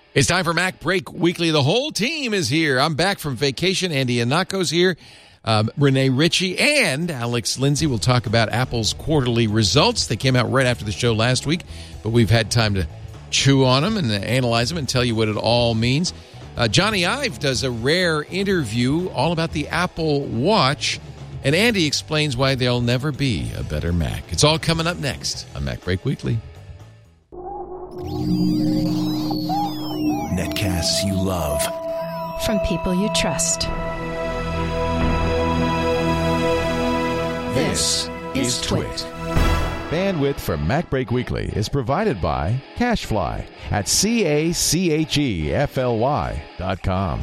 It's time for Mac Break Weekly. The whole team is here. I'm back from vacation. Andy Anako's here. Renee Ritchie and Alex Lindsay will talk about Apple's quarterly results. They came out right after the show last week, but we've had time to chew on them and analyze them and tell you what it all means. Johnny Ive does a rare interview all about the Apple Watch, and Andy explains why there'll never be a better Mac. It's all coming up next on Mac Break Weekly. Netcasts you love. From people you trust. This is Twit. Bandwidth for Mac Break Weekly is provided by CacheFly at CACHEFLY.com.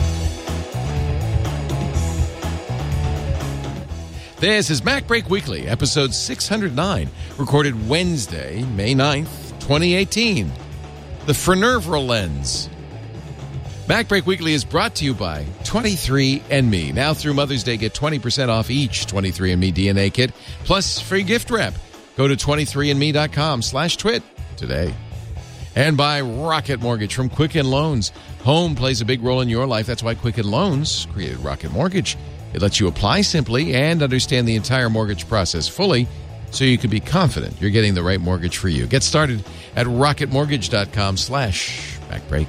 This is Mac Break Weekly, episode 609, recorded Wednesday, May 9th, 2018. The Furnival Lens. Mac Break Weekly is brought to you by 23andMe. Now through Mother's Day, get 20% off each 23andMe DNA kit, plus free gift wrap. Go to 23andme.com/twit today. And by Rocket Mortgage from Quicken Loans. Home plays a big role in your life. That's why Quicken Loans created Rocket Mortgage. It lets you apply simply and understand the entire mortgage process fully, so you can be confident you're getting the right mortgage for you. Get started at rocketmortgage.com/MacBreak.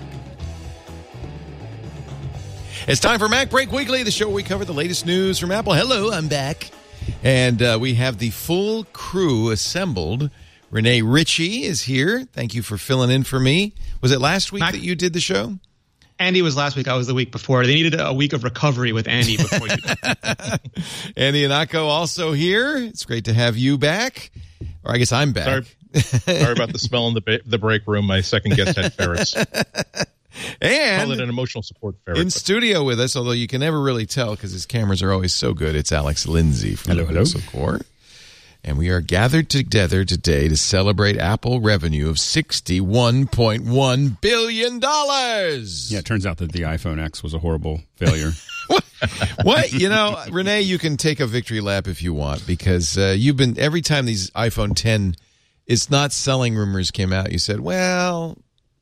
It's time for Mac Break Weekly, the show where we cover the latest news from Apple. Hello, I'm back. And we have the full crew assembled. Renee Ritchie is here. Thank you for filling in for me. Was it last week that you did the show? Andy was last week. I was the week before. They needed a week of recovery with Andy before you did. Andy Anako also here. It's great to have you back. Or I guess I'm back. Sorry about the smell in the break room. My second guest had ferrets. And call it an emotional support ferret. In studio with us, although you can never really tell because his cameras are always so good, it's Alex Lindsay from the Core. And we are gathered together today to celebrate Apple revenue of $61.1 billion. Yeah, it turns out that the iPhone X was a horrible failure. What? You know, Renee, you can take a victory lap if you want, because you've been, every time these iPhone 10 it's not selling rumors came out, you said, well.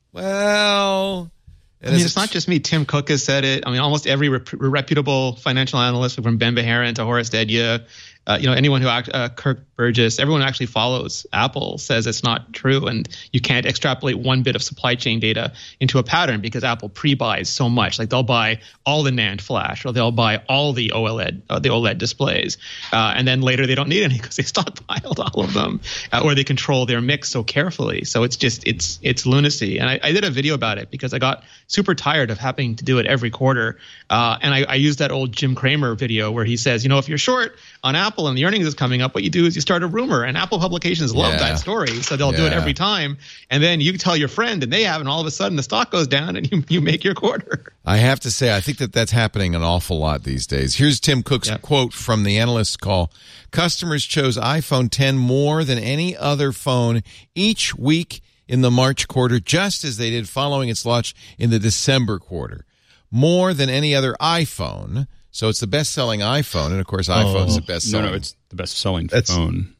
I mean, it's not just me. Tim Cook has said it. I mean, almost every reputable financial analyst, from Ben Beharan to Horace Dedya, anyone who Kirk Burgess, everyone who actually follows Apple says it's not true, and you can't extrapolate one bit of supply chain data into a pattern because Apple pre-buys so much. Like they'll buy all the NAND flash, or they'll buy all the OLED displays, and then later they don't need any because they stockpiled all of them, or they control their mix so carefully. So it's just it's lunacy. And I did a video about it because I got super tired of having to do it every quarter, and I used that old Jim Cramer video where he says, if you're short on Apple and the earnings is coming up, what you do is you start a rumor, and Apple publications love that story, so they'll do it every time, and then you tell your friend and they have, and all of a sudden the stock goes down and you make your quarter. I have to say, I think that's happening an awful lot these days. Here's Tim Cook's quote from the analyst call. Customers chose iPhone 10 more than any other phone each week in the March quarter, just as they did following its launch in the December quarter. More than any other iPhone. So it's the best-selling iPhone, and of course, iPhone's the best-selling. No, it's the best-selling phone.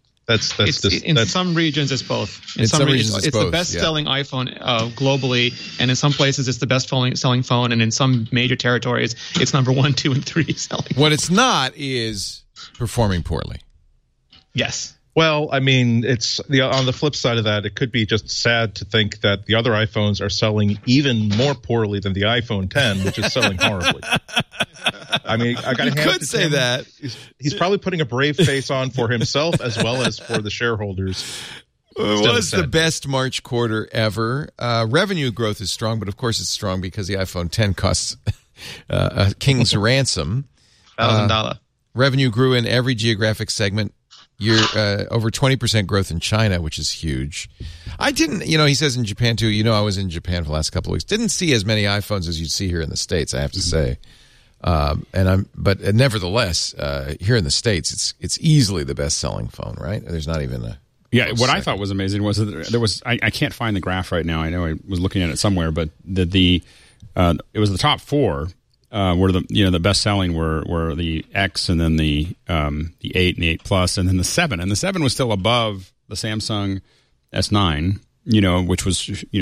In some regions, it's both. In some regions, it's both, the best-selling iPhone globally, and in some places, it's the best-selling phone, and in some major territories, it's number 1, 2, and 3 selling. What it's not is performing poorly. Yes. Well, I mean, it's on the flip side of that, it could be just sad to think that the other iPhones are selling even more poorly than the iPhone 10, which is selling horribly. I mean, I got to hand it to say Tim. That. He's probably putting a brave face on for himself as well as for the shareholders. It was the best March quarter ever. Revenue growth is strong, but of course it's strong because the iPhone 10 costs a king's ransom. $1,000. Revenue grew in every geographic segment. Over 20% growth in China, which is huge. I didn't, he says in Japan too, I was in Japan for the last couple of weeks. Didn't see as many iPhones as you'd see here in the States, I have to say. But nevertheless, here in the States, it's easily the best selling phone, right? There's not even a. Yeah, what I thought was amazing was that there was, I can't find the graph right now. I know I was looking at it somewhere, but it was the top four. Were the best selling were the X, and then the 8 and the 8 Plus, and then the 7, and the 7 was still above the Samsung S9, which was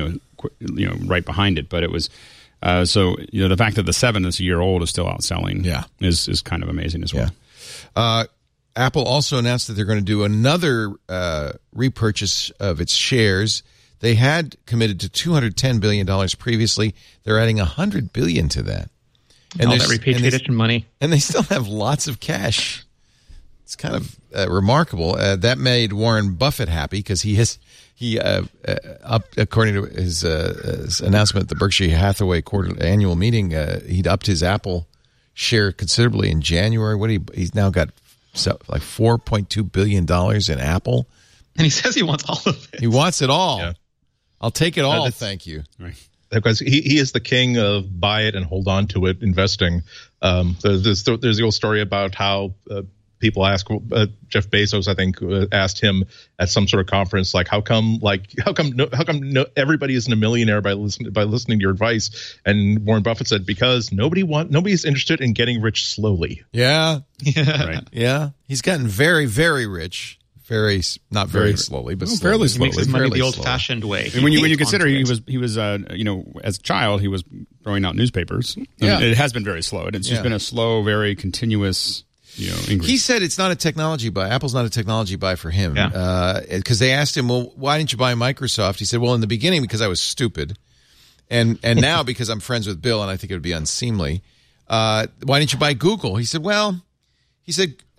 right behind it. But it was so the fact that the 7 that's a year old is still outselling is kind of amazing as well. Yeah. Apple also announced that they're going to do another repurchase of its shares. They had committed to $210 billion previously. They're adding $100 billion to that. And all that repatriation money. And they still have lots of cash. It's kind of remarkable. That made Warren Buffett happy because he according to his announcement at the Berkshire Hathaway annual meeting, he'd upped his Apple share considerably in January. He's now got like $4.2 billion in Apple. And he says he wants all of it. He wants it all. Yeah. I'll take it all. Thank you. Right. Because he is the king of buy it and hold on to it investing. There's the old story about how people ask Jeff Bezos, I think, asked him at some sort of conference, like, how come everybody isn't a millionaire by listening to your advice? And Warren Buffett said, because nobody's interested in getting rich slowly. Yeah. Right. Yeah. He's gotten very, very rich. Not very slowly, but fairly slowly. He makes his money the old-fashioned way. And when you consider he was as a child he was throwing out newspapers. Yeah. It has been very slow. It's just been a slow, very continuous increase. He said it's not a technology buy. Apple's not a technology buy for him. Because they asked him, well, why didn't you buy Microsoft? He said, well, in the beginning because I was stupid, and now because I'm friends with Bill and I think it would be unseemly. Why didn't you buy Google? He said, Amazon. He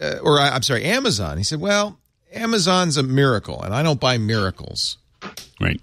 said, well, Amazon's a miracle, and I don't buy miracles. Right.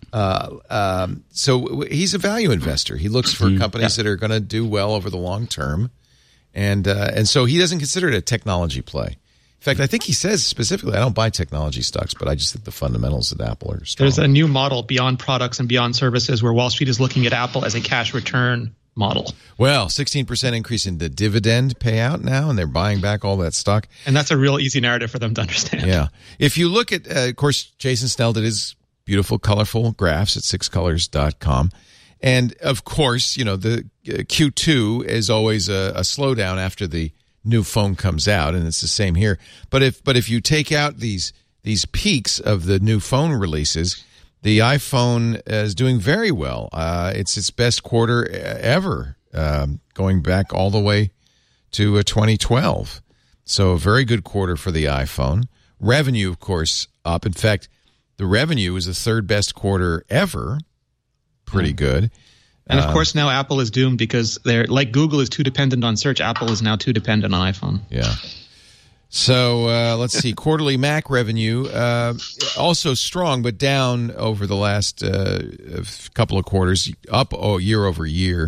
So he's a value investor. He looks for companies that are going to do well over the long term, and so he doesn't consider it a technology play. In fact, I think he says specifically, I don't buy technology stocks, but I just think the fundamentals of Apple are strong. There's a new model beyond products and beyond services where Wall Street is looking at Apple as a cash return model. Well, 16% increase in the dividend payout now, and they're buying back all that stock. And that's a real easy narrative for them to understand. Yeah. If you look at, of course, Jason Snell did his beautiful, colorful graphs at sixcolors.com. And, of course, the Q2 is always a slowdown after the new phone comes out, and it's the same here. But if you take out these peaks of the new phone releases, the iPhone is doing very well. It's its best quarter ever, going back all the way to 2012. So a very good quarter for the iPhone. Revenue, of course, up. In fact, the revenue is the third best quarter ever. Pretty good. And, of course, now Apple is doomed because they're like Google is too dependent on search. Apple is now too dependent on iPhone. Yeah. So let's see. Quarterly Mac revenue also strong, but down over the last couple of quarters, up year over year.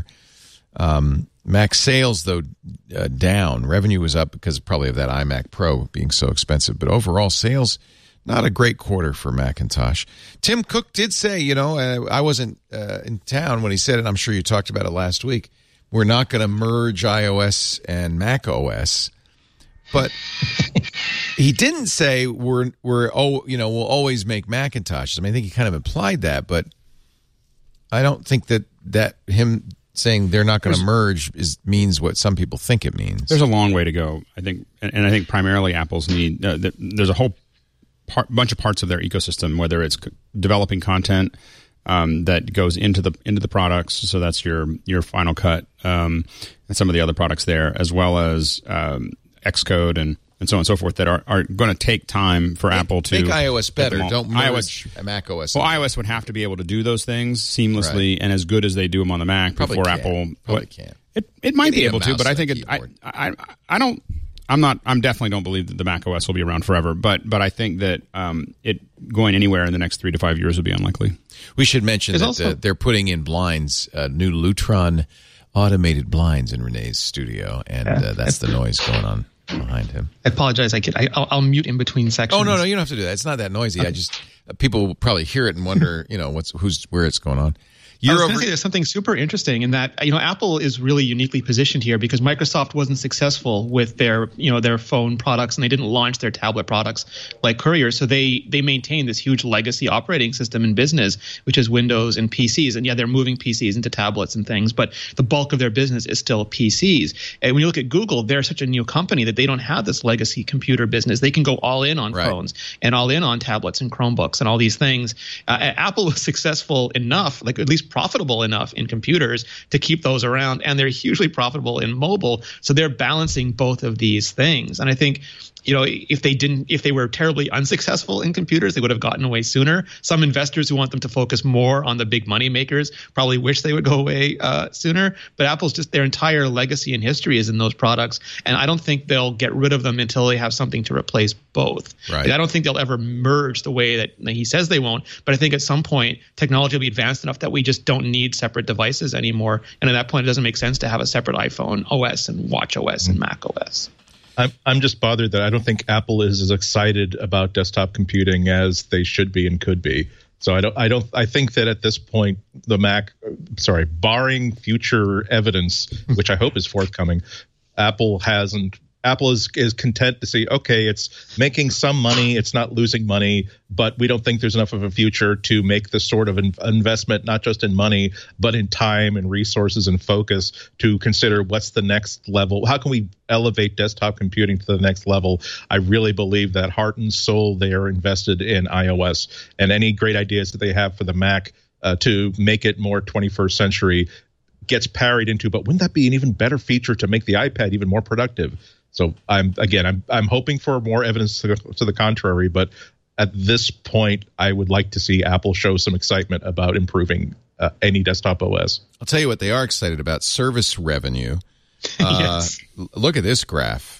Mac sales, though, down. Revenue was up because probably of that iMac Pro being so expensive. But overall sales, not a great quarter for Macintosh. Tim Cook did say, I wasn't in town when he said it. I'm sure you talked about it last week. We're not going to merge iOS and Mac OS. But he didn't say we'll always make Macintoshes. I mean, I think he kind of implied that, but I don't think that him saying they're not going to merge means what some people think it means. There's a long way to go, I think, and I think primarily Apple's need. There's a whole bunch of parts of their ecosystem, whether it's developing content that goes into the products. So that's your Final Cut and some of the other products there, as well as Xcode and so on and so forth that are going to take time for Apple to make iOS better. Don't merge Mac OS. Well, iOS would have to be able to do those things seamlessly and as good as they do them on the Mac before Apple. Probably can't. It might be able to, but I think I'm definitely don't believe that the Mac OS will be around forever. But I think that it going anywhere in the next 3 to 5 years would be unlikely. We should mention that they're putting in blinds, new Lutron automated blinds in Renee's studio, and that's the noise going on behind him. I apologize. I'll mute in between sections. Oh no, you don't have to do that. It's not that noisy. Okay. People will probably hear it and wonder, where it's going on. I was going to say there's something super interesting in that, Apple is really uniquely positioned here because Microsoft wasn't successful with their phone products and they didn't launch their tablet products like Courier. So they maintain this huge legacy operating system in business, which is Windows and PCs. And yeah, they're moving PCs into tablets and things, but the bulk of their business is still PCs. And when you look at Google, they're such a new company that they don't have this legacy computer business. They can go all in on phones and all in on tablets and Chromebooks and all these things. Apple was successful enough, like at least least profitable enough in computers to keep those around, and they're hugely profitable in mobile. So they're balancing both of these things. And I think, if they were terribly unsuccessful in computers, they would have gotten away sooner. Some investors who want them to focus more on the big money makers probably wish they would go away sooner. But Apple's their entire legacy and history is in those products, and I don't think they'll get rid of them until they have something to replace both. Right. I don't think they'll ever merge the way that he says they won't. But I think at some point technology will be advanced enough that we just don't need separate devices anymore. And at that point, it doesn't make sense to have a separate iPhone OS and Watch OS and Mac OS. I'm just bothered that I don't think Apple is as excited about desktop computing as they should be and could be. So I think that at this point, barring future evidence, which I hope is forthcoming, Apple is content to say, okay, it's making some money, it's not losing money, but we don't think there's enough of a future to make this sort of investment, not just in money, but in time and resources and focus to consider what's the next level. How can we elevate desktop computing to the next level? I really believe that heart and soul they are invested in iOS, and any great ideas that they have for the Mac to make it more 21st century gets parried into, but wouldn't that be an even better feature to make the iPad even more productive? So I'm hoping for more evidence to the contrary, but at this point, I would like to see Apple show some excitement about improving any desktop OS. I'll tell you what they are excited about: service revenue. Yes. Look at this graph.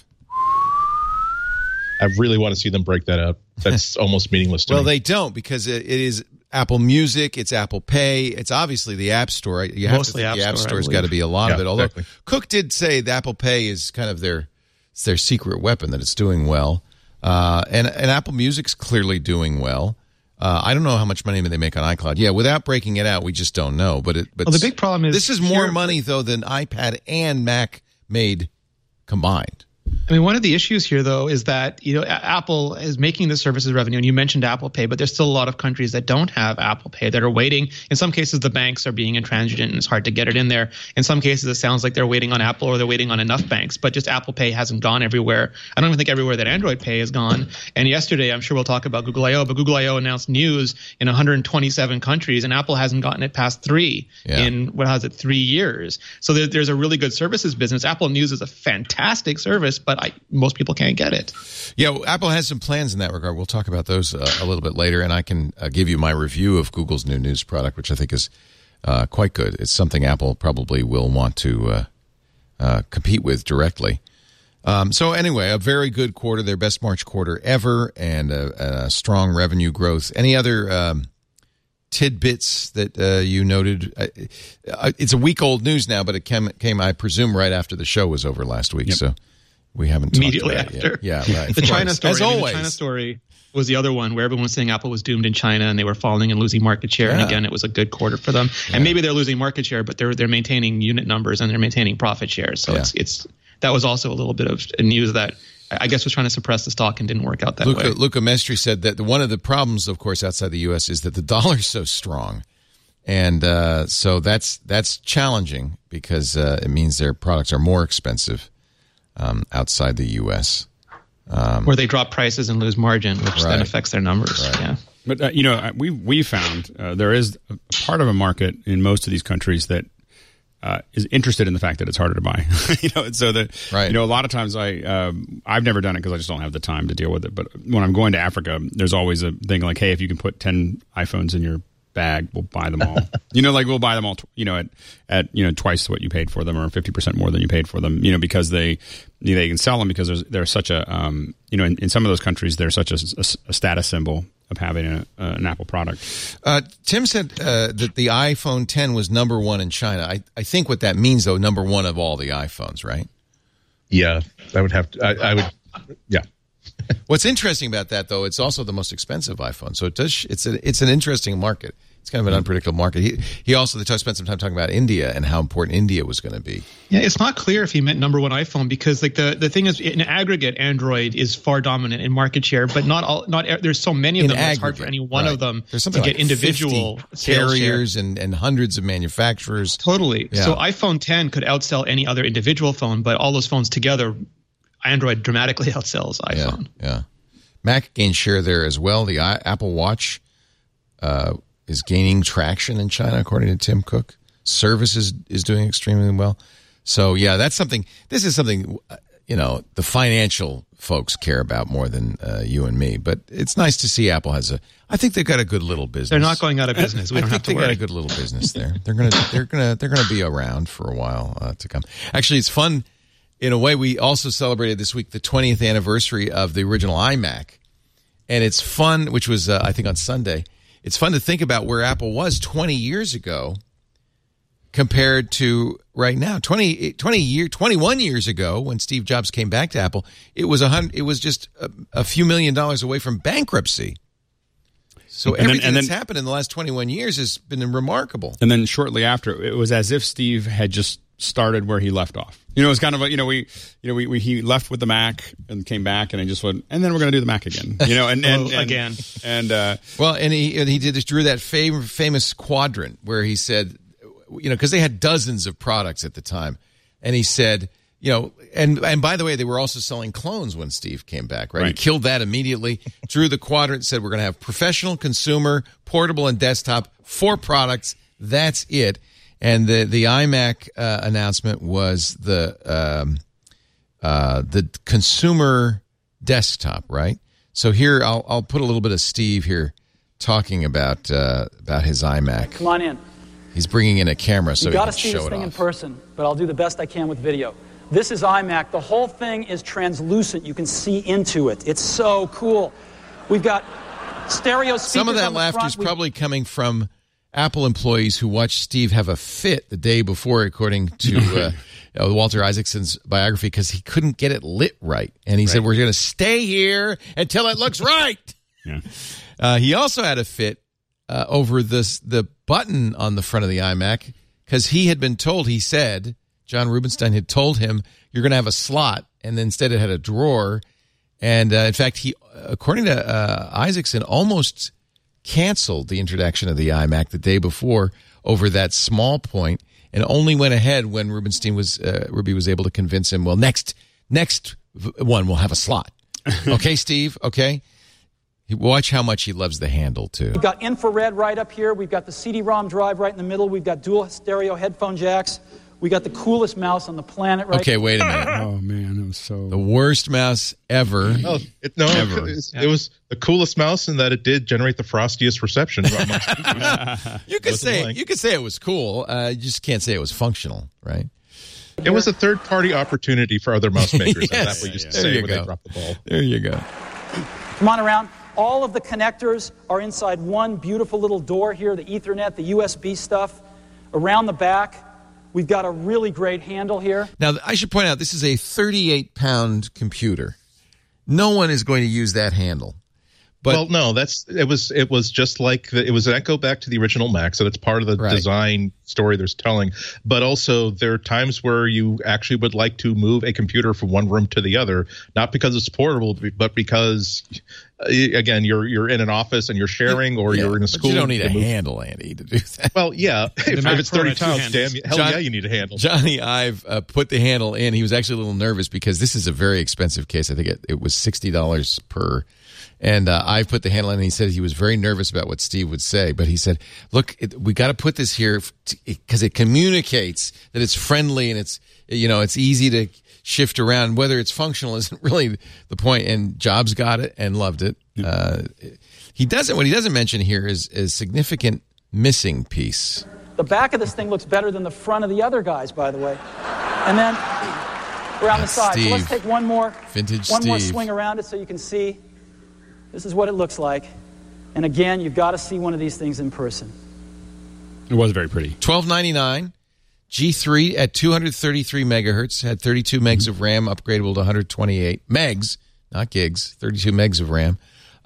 I really want to see them break that up. That's almost meaningless to me. Well, they don't, because it is Apple Music, it's Apple Pay, it's obviously the App Store. You have Mostly to think the App Store, Store's got to be a lot of it. Although exactly. Cook did say the Apple Pay is kind of their secret weapon, that it's doing well. And Apple Music's clearly doing well. I don't know how much money they make on iCloud. Yeah, without breaking it out, we just don't know. But the big problem is this is more money though than iPad and Mac made combined. I mean, one of the issues here, though, is that, Apple is making the services revenue, and you mentioned Apple Pay, but there's still a lot of countries that don't have Apple Pay that are waiting. In some cases, the banks are being intransigent, and it's hard to get it in there. In some cases, it sounds like they're waiting on Apple, or they're waiting on enough banks, but just Apple Pay hasn't gone everywhere. I don't even think everywhere that Android Pay has gone. And yesterday, I'm sure we'll talk about Google I/O, but Google I/O announced news in 127 countries, and Apple hasn't gotten it past 3 in, 3 years. So there's a really good services business. Apple News is a fantastic service, but most people can't get it. Yeah, well, Apple has some plans in that regard. We'll talk about those a little bit later, and I can give you my review of Google's new news product, which I think is quite good. It's something Apple probably will want to compete with directly. So anyway, a very good quarter, their best March quarter ever, and a strong revenue growth. Any other tidbits that you noted? It's a week-old news now, but it came, I presume, right after the show was over last week, so we haven't talked immediately about it after. yet. Yeah, right. The China story. As always. The China story was the other one where everyone was saying Apple was doomed in China and they were falling and losing market share. And again, it was a good quarter for them. And maybe they're losing market share, but they're maintaining unit numbers and they're maintaining profit shares. So it's that was also a little bit of news that I guess was trying to suppress the stock and didn't work out that way. Luca Mestri said that one of the problems, of course, outside the U.S. is that the dollar's so strong. And so that's challenging because it means their products are more expensive outside the U.S. Where they drop prices and lose margin, which then affects their numbers. Right. But we found there is a part of a market in most of these countries that is interested in the fact that it's harder to buy. So that a lot of times I've never done it because I just don't have the time to deal with it. But when I'm going to Africa, there's always a thing like, hey, if you can put 10 iPhones in your bag, we'll buy them all. We'll buy them all. At twice what you paid for them, or 50% more than you paid for them. Because they can sell them because there's such a in some of those countries there's such a status symbol of having an Apple product. Tim said that the iPhone 10 was number one in China. I think what that means, though, number one of all the iPhones, right? Yeah, I would have to. I would. Yeah. What's interesting about that, though, it's also the most expensive iPhone. So it's an interesting market. It's kind of an unpredictable market. He also spent some time talking about India and how important India was going to be. Yeah, it's not clear if he meant number one iPhone because the thing is, in aggregate, Android is far dominant in market share, but there's so many of them. It's hard for any one of them to get individual carriers and hundreds of manufacturers. Totally. Yeah. So iPhone 10 could outsell any other individual phone, but all those phones together, Android dramatically outsells iPhone. Yeah. Mac gained share there as well. The Apple Watch is gaining traction in China, according to Tim Cook. Service is doing extremely well. So, yeah, that's something. This is something, the financial folks care about more than you and me. But it's nice to see Apple has I think they've got a good little business. They're not going out of business. We don't have to worry. They got a good little business there. They're gonna be around for a while to come. Actually, it's fun. In a way, we also celebrated this week the 20th anniversary of the original iMac. And it's fun, which was, I think, on Sunday. It's fun to think about where Apple was 20 years ago compared to right now. 21 years ago, when Steve Jobs came back to Apple, it was just a few $1 million away from bankruptcy. So everything that's happened in the last 21 years has been remarkable. And then shortly after, it was as if Steve had just started where he left off. It was kind of he left with the Mac and came back and just went, and then we're going to do the Mac again. Again. And he drew that famous quadrant where he said, because they had dozens of products at the time, and he said, and by the way, they were also selling clones when Steve came back, right? He killed that immediately, drew the quadrant, said we're going to have professional, consumer, portable, and desktop, 4 products. That's it. And the iMac announcement was the consumer desktop, right? So here I'll put a little bit of Steve here talking about his iMac. Come on in. He's bringing in a camera so he can show it off. You got to see this thing in person, but I'll do the best I can with video. This is iMac. The whole thing is translucent. You can see into it. It's so cool. We've got stereo speakers. Some of that on the laughter front. is probably coming from Apple employees who watched Steve have a fit the day before, according to Walter Isaacson's biography, because he couldn't get it lit right. And he said, we're going to stay here until it looks right. Yeah. He also had a fit over the button on the front of the iMac, because he had been told, he said, John Rubinstein had told him, you're going to have a slot, and then instead it had a drawer. And in fact, he, according to Isaacson, almost canceled the introduction of the iMac the day before over that small point, and only went ahead when Ruby was able to convince him, well, next one will have a slot. Okay, Steve? Okay? Watch how much he loves the handle, too. We've got infrared right up here. We've got the CD-ROM drive right in the middle. We've got dual stereo headphone jacks. We got the coolest mouse on the planet right Okay, wait a minute. Oh, man, it was so... The worst mouse ever. Oh, ever. It was the coolest mouse in that it did generate the frostiest reception. You could say it was cool. You just can't say it was functional, right? It was a third-party opportunity for other mouse makers. Yes. As Apple used to say when they dropped the ball. There you go. Come on around. All of the connectors are inside one beautiful little door here, the Ethernet, the USB stuff. Around the back, we've got a really great handle here. Now, I should point out, this is a 38-pound computer. No one is going to use that handle. But, well, no, it was just like it was an echo back to the original Mac, so that's part of the design story there's telling. But also, there are times where you actually would like to move a computer from one room to the other, not because it's portable, but because, again, you're in an office and you're sharing, or you're in a school. But you don't need a handle, Andy, to do that. Well, yeah, if it's 30 pounds, yeah, you need a handle. Johnny Ive put the handle in. He was actually a little nervous because this is a very expensive case. I think it was $60 per. And I put the handle in, and he said he was very nervous about what Steve would say. But he said, look, we got to put this here because it communicates that it's friendly and it's easy to shift around. Whether it's functional isn't really the point. And Jobs got it and loved it. What he doesn't mention here is a significant missing piece. The back of this thing looks better than the front of the other guys, by the way. And then around the side. Steve. So let's take one more Steve. swing around it so you can see. This is what it looks like. And again, you've got to see one of these things in person. It was very pretty. $12.99. G3 at 233 megahertz. Had 32 megs of RAM, upgradable to 128 megs, not gigs, 32 megs of RAM.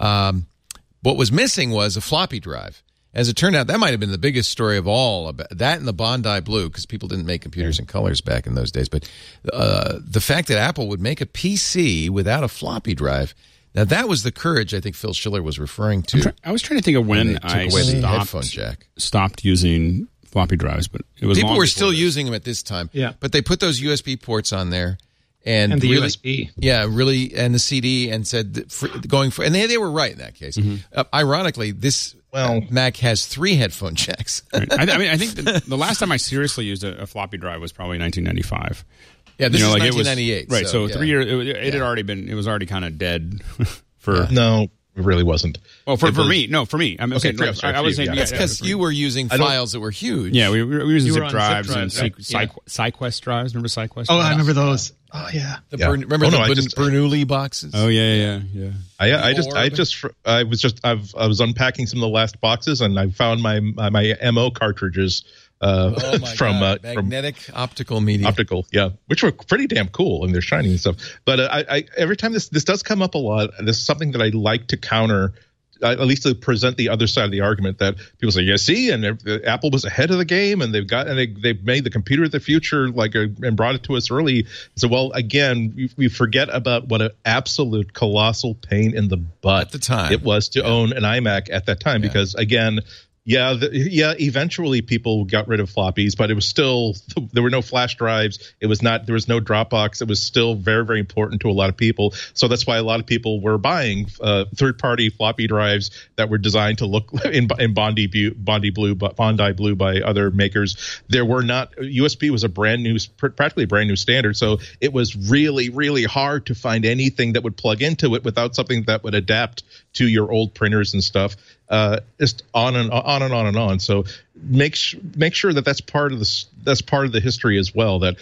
What was missing was a floppy drive. As it turned out, that might have been the biggest story of all. About that and the Bondi Blue, because people didn't make computers in colors back in those days. But the fact that Apple would make a PC without a floppy drive, now, that was the courage I think Phil Schiller was referring to. I was trying to think of when I stopped using floppy drives, but it was people were still using them at this time. Yeah, but they put those USB ports on there, and the really, USB, and the CD, and said and they were right in that case. Mm-hmm. Ironically, this Well, Mac has 3 headphone jacks. Right. I think the last time I seriously used a floppy drive was probably 1995. Yeah, this is like 1998. Right, so yeah. 3 years. It had already been. It was already kind of dead for. No, it really wasn't. Well, for me, no, for me. I'm saying, I'm sorry, I was for you, saying yeah. That's because you were using files that were huge. Yeah, we were using You zip were on drives zip and drives, right? SideQuest drives. Remember SideQuest? Oh, drives? I remember those. Oh, yeah. Remember the Bernoulli boxes? Oh yeah. I was unpacking some of the last boxes, and I found my MO cartridges from magnetic optical media. Optical, yeah, which were pretty damn cool, and they're shiny and stuff. But I every time this does come up a lot, this is something that I like to counter. At least to present the other side of the argument that people say, yeah, see, and Apple was ahead of the game, and they've made the computer of the future, and brought it to us early. So, well, again, we forget about what an absolute colossal pain in the butt at the time it was to own an iMac at that time, because again. Eventually people got rid of floppies, but it was still, there were no flash drives. There was no Dropbox. It was still very, very important to a lot of people. So that's why a lot of people were buying third-party floppy drives that were designed to look in Bondi Blue by other makers. There were not, USB was practically a brand new standard. So it was really, really hard to find anything that would plug into it without something that would adapt to your old printers and stuff. Just on and on. So make sure that that's part of the history as well. That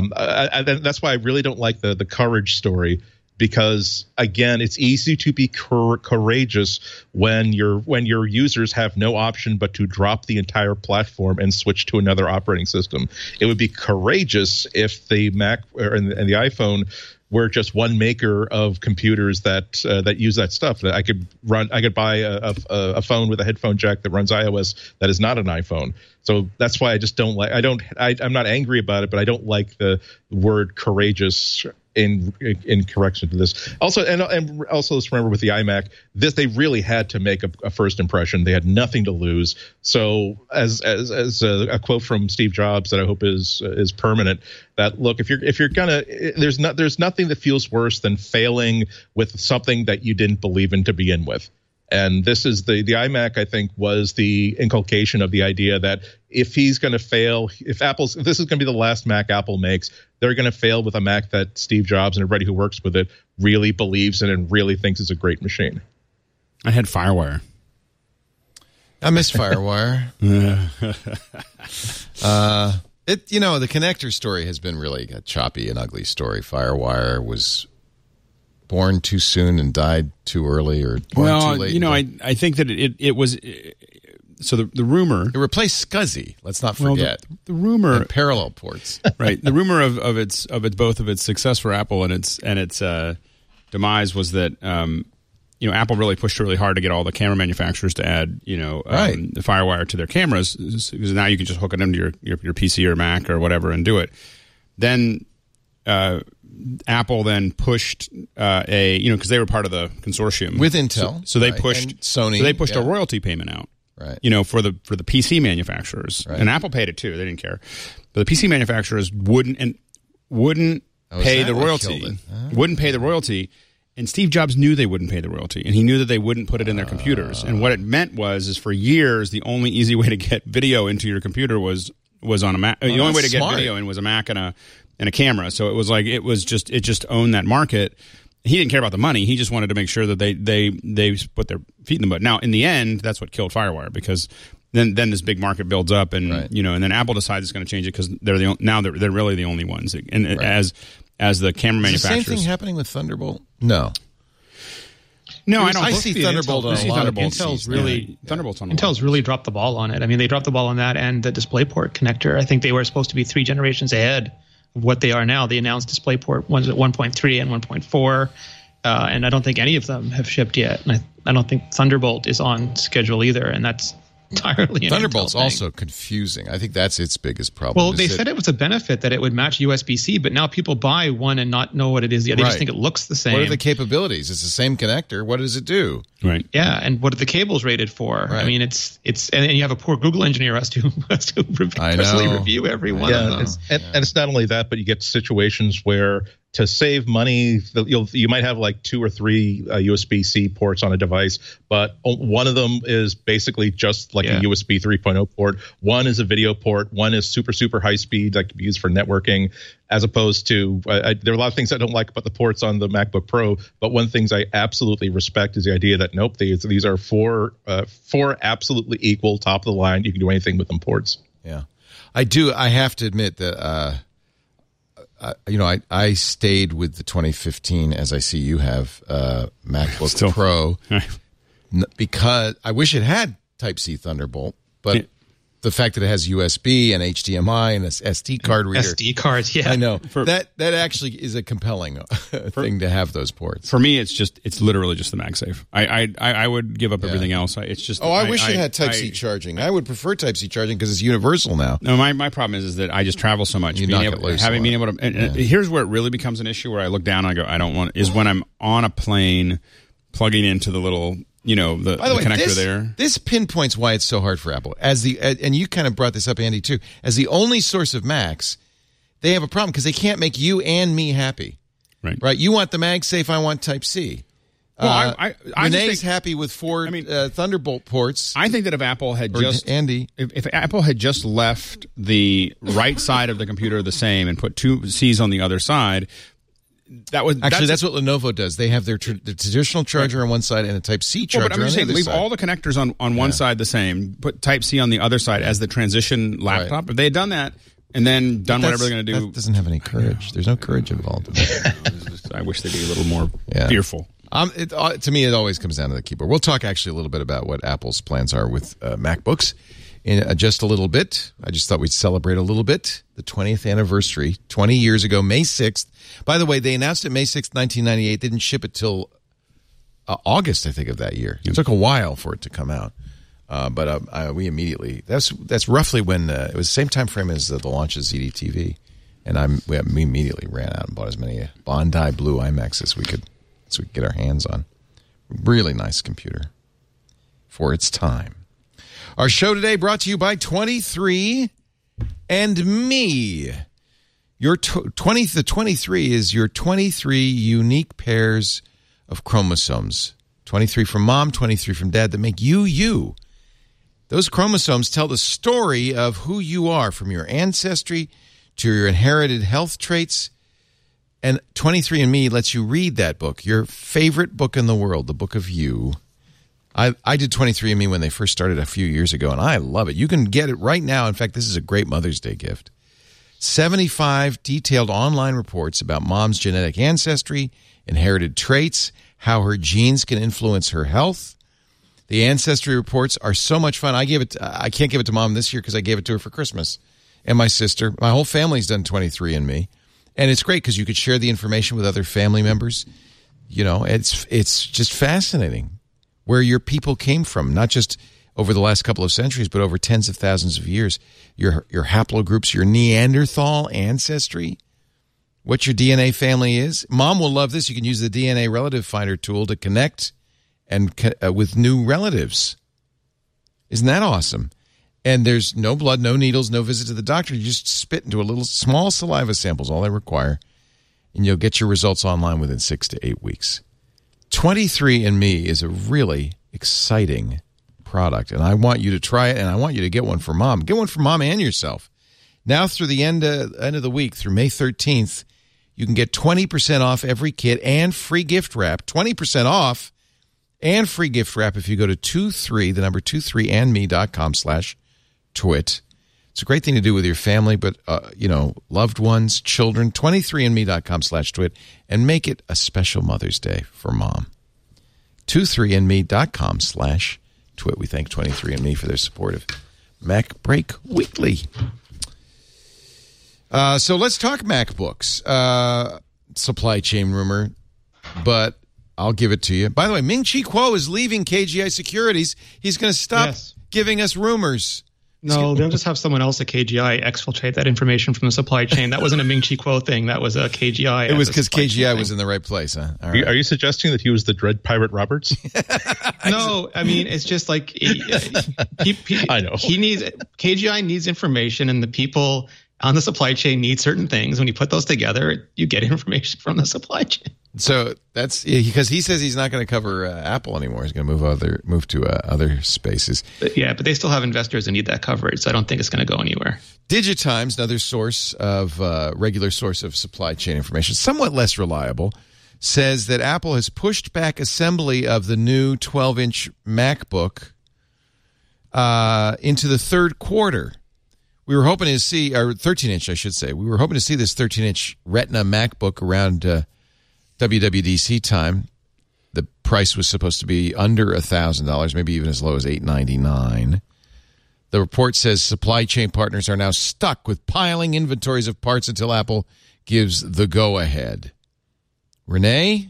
that's why I really don't like the courage story, because again, it's easy to be courageous when your users have no option but to drop the entire platform and switch to another operating system. It would be courageous if the Mac and the iPhone were just one maker of computers that use that stuff. That I could buy a phone with a headphone jack that runs iOS that is not an iPhone. So that's why I just don't like. I'm not angry about it, but I don't like the word courageous in correction to this. Also, and also let's remember with the iMac, they really had to make a first impression. They had nothing to lose. So as a quote from Steve Jobs that I hope is permanent, that look, if you're gonna, there's nothing that feels worse than failing with something that you didn't believe in to begin with. And this is the iMac, I think, was the inculcation of the idea that if he's going to fail, if this is going to be the last Mac Apple makes, they're going to fail with a Mac that Steve Jobs and everybody who works with it really believes in and really thinks is a great machine. I had FireWire. I miss FireWire. The connector story has been really a choppy and ugly story. FireWire was born too soon and died too early, or born too late. I think that it was. So the rumor, it replaced SCSI. Let's not forget the rumor and parallel ports. Right, the rumor of its both of its success for Apple and its demise was that Apple really pushed really hard to get all the camera manufacturers to add the FireWire to their cameras, because now you can just hook it into your PC or Mac or whatever and do it. Then Apple then pushed because they were part of the consortium with Intel, so they pushed and Sony. So they pushed a royalty payment out, right? For the PC manufacturers, right. And Apple paid it too. They didn't care, but the PC manufacturers wouldn't pay the royalty. Wouldn't pay the royalty, and Steve Jobs knew they wouldn't pay the royalty, and he knew that they wouldn't put it in their computers. And what it meant is for years the only easy way to get video into your computer was on a Mac. The only way to get video in was a Mac and a camera. So it was like it just owned that market. He didn't care about the money. He just wanted to make sure that they put their feet in the mud. Now, in the end, that's what killed FireWire, because then this big market builds up, and and then Apple decides it's going to change it because they're really the only ones. And as the camera manufacturers, the same thing happening with Thunderbolt? No, I don't. I see Thunderbolt on a lot of Intel's really Thunderbolt's on. Intel's really dropped the ball on it. I mean, they dropped the ball on that and the DisplayPort connector. I think they were supposed to be 3 generations ahead of what they are now. They announced DisplayPort ones at 1.3 and 1.4, and I don't think any of them have shipped yet. And I don't think Thunderbolt is on schedule either, and that's entirely Thunderbolt's also confusing. I think that's its biggest problem. Well, they said it was a benefit that it would match USB-C, but now people buy one and not know what it is. They just think it looks the same. What are the capabilities? It's the same connector. What does it do? Right. Yeah, and what are the cables rated for? Right. I mean, it's and you have a poor Google engineer has to personally review every one of them. And it's not only that, but you get situations where to save money, you might have like 2 or 3 USB-C ports on a device, but one of them is basically just like a USB 3.0 port. One is a video port. One is super, super high speed, that can be used for networking, as opposed to there are a lot of things I don't like about the ports on the MacBook Pro, but one of the things I absolutely respect is the idea that, nope, these are four absolutely equal, top of the line. You can do anything with them ports. Yeah. I have to admit that, I stayed with the 2015, as I see you have, MacBook Pro, because I wish it had Type-C Thunderbolt, but the fact that it has USB and HDMI and an SD card reader. SD cards, yeah. I know. That actually is a compelling thing to have those ports. For me, it's literally just the MagSafe. I would give up everything else. It's just. Oh, I wish it had Type-C charging. I would prefer Type-C charging because it's universal now. No, my problem is that I just travel so much. Being able to. Here's where it really becomes an issue where I look down and I go, I don't want, is when I'm on a plane plugging into the little, the connector there. This pinpoints why it's so hard for Apple. And you kind of brought this up, Andy, too. As the only source of Macs, they have a problem because they can't make you and me happy. Right? You want the MagSafe, I want Type-C. Well, Renee's happy with 4 Thunderbolt ports. I think that if Apple had if Apple had just left the right side of the computer the same and put 2 Cs on the other side, that's what Lenovo does. They have their traditional charger on one side and a Type-C charger on the other side. Leave all the connectors on one side the same, put Type-C on the other side as the transition laptop. Right. If they had done that and then done whatever they're going to do. That doesn't have any courage. There's no courage involved in that. I wish they'd be a little more fearful. To me, it always comes down to the keyboard. We'll talk actually a little bit about what Apple's plans are with MacBooks in just a little bit. I just thought we'd celebrate a little bit the 20th anniversary, 20 years ago, May 6th. By the way, they announced it May 6th, 1998. They didn't ship it till August, I think, of that year. It took a while for it to come out. But we immediately, that's roughly when, it was the same time frame as the launch of ZDTV. And we immediately ran out and bought as many Bondi Blue iMacs as we could get our hands on. Really nice computer for its time. Our show today brought to you by 23andMe. The 23 is your 23 unique pairs of chromosomes. 23 from mom, 23 from dad that make you, you. Those chromosomes tell the story of who you are, from your ancestry to your inherited health traits. And 23andMe lets you read that book, your favorite book in the world, the book of you. I did 23andMe when they first started a few years ago, and I love it. You can get it right now. In fact, this is a great Mother's Day gift. 75 detailed online reports about mom's genetic ancestry, inherited traits, how her genes can influence her health. The ancestry reports are so much fun. I can't give it to mom this year because I gave it to her for Christmas. And my sister. My whole family's done 23andMe. And it's great because you could share the information with other family members. It's just fascinating where your people came from, not just over the last couple of centuries, but over tens of thousands of years. Your haplogroups, your Neanderthal ancestry, what your DNA family is. Mom will love this. You can use the DNA Relative Finder tool to connect with new relatives. Isn't that awesome? And there's no blood, no needles, no visit to the doctor. You just spit into a little small saliva samples, all they require, and you'll get your results online within 6 to 8 weeks. 23andMe is a really exciting product, and I want you to try it, and I want you to get one for mom. Get one for mom and yourself. Now through the end of the week, through May 13th, you can get 20% off every kit and free gift wrap. 20% off and free gift wrap if you go to 23andme.com/twit. It's a great thing to do with your family, but, loved ones, children, 23andme.com/twit, and make it a special Mother's Day for mom. 23andme.com/twit. We thank 23andMe for their support of Mac Break Weekly. So let's talk MacBooks. Supply chain rumor, but I'll give it to you. By the way, Ming-Chi Kuo is leaving KGI Securities. He's going to stop giving us rumors. No, they'll just have someone else at KGI exfiltrate that information from the supply chain. That wasn't a Ming-Chi Kuo thing. That was a KGI. It was because KGI was in the right place, huh? All right. Are you suggesting that he was the Dread Pirate Roberts? No, I mean, it's just like I know. KGI needs information, and the people on the supply chain need certain things. When you put those together, you get information from the supply chain. So that's because he says he's not going to cover Apple anymore. He's going to move to other spaces. But they still have investors that need that coverage. So I don't think it's going to go anywhere. Digitimes, another source of regular source of supply chain information, somewhat less reliable, says that Apple has pushed back assembly of the new 12-inch MacBook into the third quarter. We were hoping to see, or 13-inch, I should say. We were hoping to see this 13-inch Retina MacBook around WWDC time. The price was supposed to be under $1,000, maybe even as low as $899. The report says supply chain partners are now stuck with piling inventories of parts until Apple gives the go-ahead. Renee?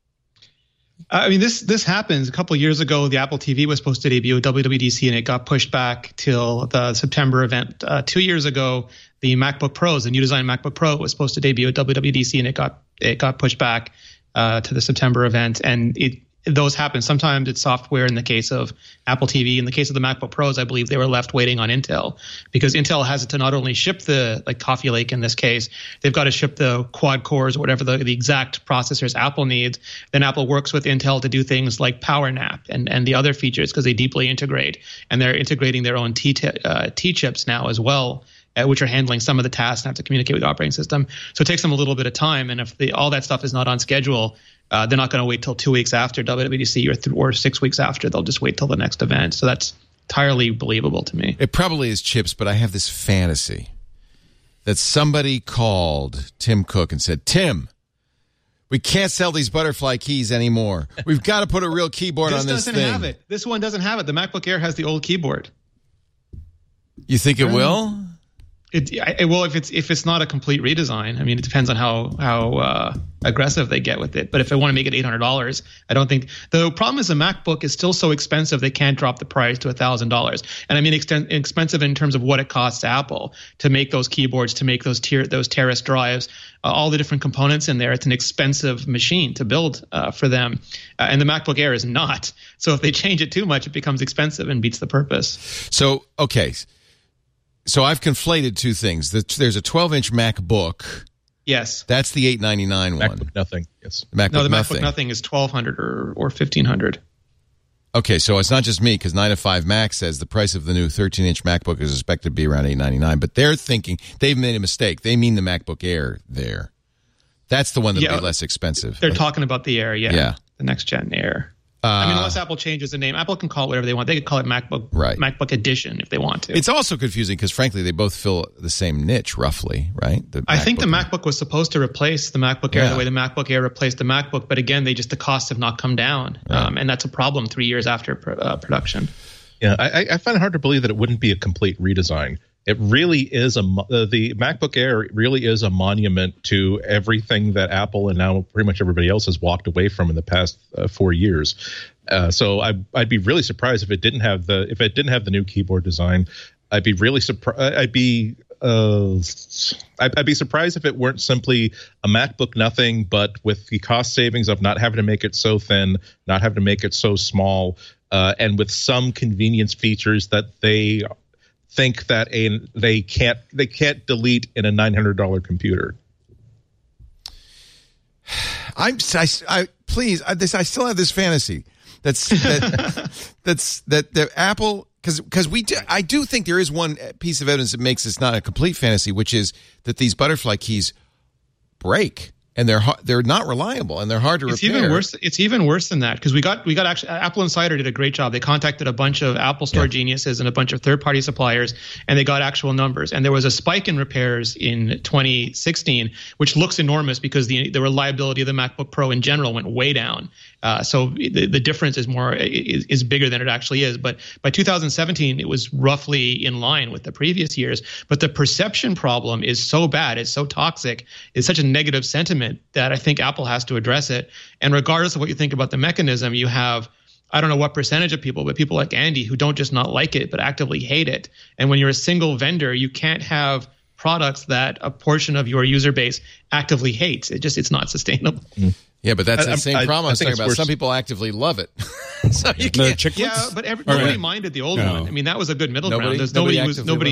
I mean, this happens. A couple of years ago, the Apple TV was supposed to debut at WWDC, and it got pushed back till the September event. 2 years ago, the MacBook Pros, the new design MacBook Pro, was supposed to debut at WWDC, and it got pushed back to the September event. And those happen. Sometimes it's software. In the case of Apple TV, in the case of the MacBook Pros, I believe they were left waiting on Intel because Intel has to not only ship the Coffee Lake in this case, they've got to ship the quad cores or whatever the exact processors Apple needs. Then Apple works with Intel to do things like PowerNap and the other features because they deeply integrate, and they're integrating their own T chips now as well, which are handling some of the tasks and have to communicate with the operating system. So it takes them a little bit of time, and if all that stuff is not on schedule, they're not going to wait till 2 weeks after WWDC or 6 weeks after. They'll just wait till the next event. So that's entirely believable to me. It probably is chips, but I have this fantasy that somebody called Tim Cook and said, Tim, we can't sell these butterfly keys anymore. We've got to put a real keyboard on this thing. This doesn't have it. This one doesn't have it. The MacBook Air has the old keyboard. You think it will? Well, if it's not a complete redesign, I mean, it depends on how aggressive they get with it. But if they want to make it $800, I don't think the problem is the MacBook is still so expensive they can't drop the price to $1,000. And I mean, expensive in terms of what it costs Apple to make those keyboards, to make those Terrace drives, all the different components in there. It's an expensive machine to build for them, and the MacBook Air is not. So if they change it too much, it becomes expensive and beats the purpose. So okay. So I've conflated two things. There's a 12-inch MacBook. Yes. That's the $899 one. MacBook Nothing. Yes. The MacBook Nothing is $1,200 or $1,500. Okay, so it's not just me because 9 to 5 Mac says the price of the new 13-inch MacBook is expected to be around $899. But they're thinking they've made a mistake. They mean the MacBook Air there. That's the one that'll be less expensive. They're talking about the Air, yeah. The next gen Air. I mean, unless Apple changes the name, Apple can call it whatever they want. They could call it MacBook Edition if they want to. It's also confusing because, frankly, they both fill the same niche, roughly, right? I think the MacBook was supposed to replace the MacBook Air the way the MacBook Air replaced the MacBook, but again, the costs have not come down, and that's a problem 3 years after production. Yeah, I find it hard to believe that it wouldn't be a complete redesign. It really is the MacBook Air really is a monument to everything that Apple and now pretty much everybody else has walked away from in the past 4 years. So I'd be really surprised if it didn't have the new keyboard design. I'd be really surprised. I'd be surprised if it weren't simply a MacBook Nothing, but with the cost savings of not having to make it so thin, not having to make it so small, and with some convenience features that they think that they can't delete in a $900 computer. I still have this fantasy that Apple, because I do think there is one piece of evidence that makes this not a complete fantasy, which is that these butterfly keys break. And they're not reliable, and they're hard to repair. It's even worse than that because we got actually Apple Insider did a great job. They contacted a bunch of Apple Store geniuses and a bunch of third-party suppliers, and they got actual numbers. And there was a spike in repairs in 2016, which looks enormous because the reliability of the MacBook Pro in general went way down. So the difference is bigger than it actually is. But by 2017, it was roughly in line with the previous years. But the perception problem is so bad, it's so toxic, it's such a negative sentiment that I think Apple has to address it. And regardless of what you think about the mechanism, you have, I don't know what percentage of people, but people like Andy who don't just not like it, but actively hate it. And when you're a single vendor, you can't have products that a portion of your user base actively hates. It's not sustainable. Yeah, but that's the same problem I was talking about. Some people actively love it. So you can't. Yeah, but nobody minded the old one. I mean, that was a good middle ground. Nobody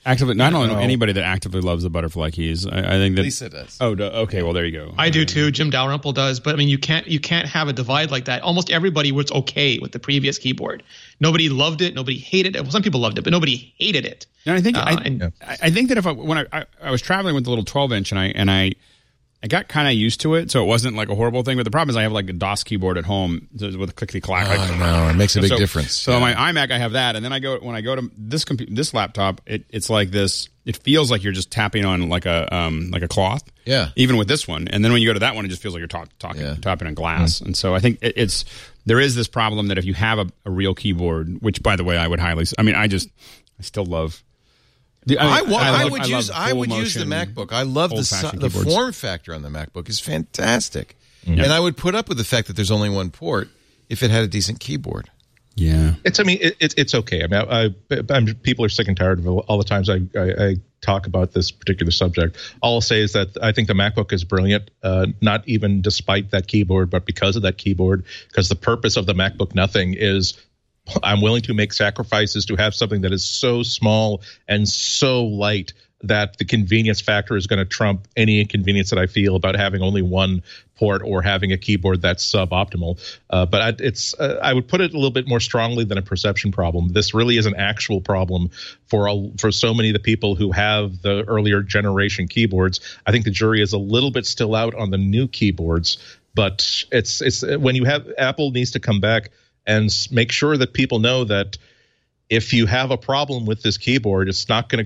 Actively, I don't know anybody that actively loves the butterfly keys. I think that Lisa does. Oh, okay. Well, there you go. I do too. Jim Dalrymple does, but I mean, you can't have a divide like that. Almost everybody was okay with the previous keyboard. Nobody loved it. Nobody hated it. Well, some people loved it, but nobody hated it. And I think I think that when I was traveling with the little 12-inch and I got kind of used to it, so it wasn't like a horrible thing. But the problem is I have like a DOS keyboard at home with a clickety-clack. Oh, no, it makes a big difference. So on my iMac, I have that, and then when I go to this laptop, it's like this. It feels like you're just tapping on like a cloth. Yeah. Even with this one, and then when you go to that one, it just feels like you're tapping on glass. And so I think there is this problem that if you have a real keyboard, which by the way I would highly. I mean, I still love. I would use the MacBook. I love the form factor on the MacBook is fantastic, and I would put up with the fact that there's only one port if it had a decent keyboard. Yeah, it's okay. I mean, people are sick and tired of all the times I talk about this particular subject. All I'll say is that I think the MacBook is brilliant, not even despite that keyboard, but because of that keyboard. Because the purpose of the MacBook Nothing is, I'm willing to make sacrifices to have something that is so small and so light that the convenience factor is going to trump any inconvenience that I feel about having only one port or having a keyboard that's suboptimal. But I would put it a little bit more strongly than a perception problem. This really is an actual problem for so many of the people who have the earlier generation keyboards. I think the jury is a little bit still out on the new keyboards, but it's when you have Apple needs to come back and make sure that people know that if you have a problem with this keyboard, it's not going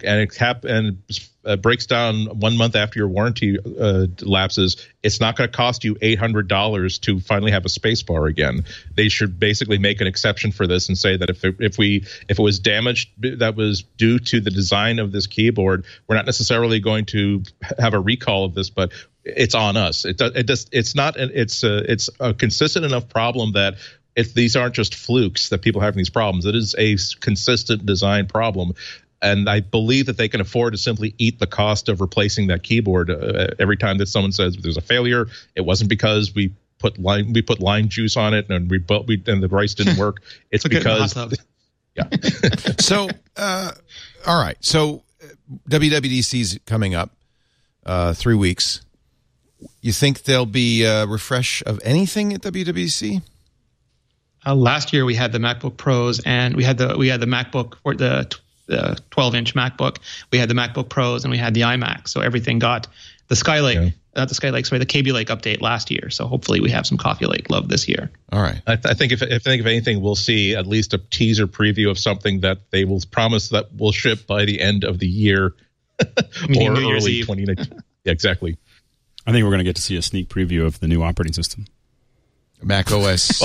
to breaks down 1 month after your warranty lapses. It's not going to cost you $800 to finally have a space bar again. They should basically make an exception for this and say that if it was damaged that was due to the design of this keyboard, we're not necessarily going to have a recall of this, but it's on us. It's a consistent enough problem that these aren't just flukes that people have these problems. It is a consistent design problem. And I believe that they can afford to simply eat the cost of replacing that keyboard every time that someone says there's a failure. It wasn't because we put lime juice on it and and the rice didn't work. It's because yeah. So all right. So WWDC's coming up 3 weeks. You think there'll be a refresh of anything at WWDC? Last year we had the MacBook Pros and we had the MacBook or the 12-inch MacBook. We had the MacBook Pros and we had the iMac. So everything got the Skylake, not the Skylake, sorry, the Kaby Lake update last year. So hopefully we have some Coffee Lake love this year. All right. I think if anything, we'll see at least a teaser preview of something that they will promise that will ship by the end of the year or early 2019. Yeah, exactly. I think we're going to get to see a sneak preview of the new operating system. Mac OS.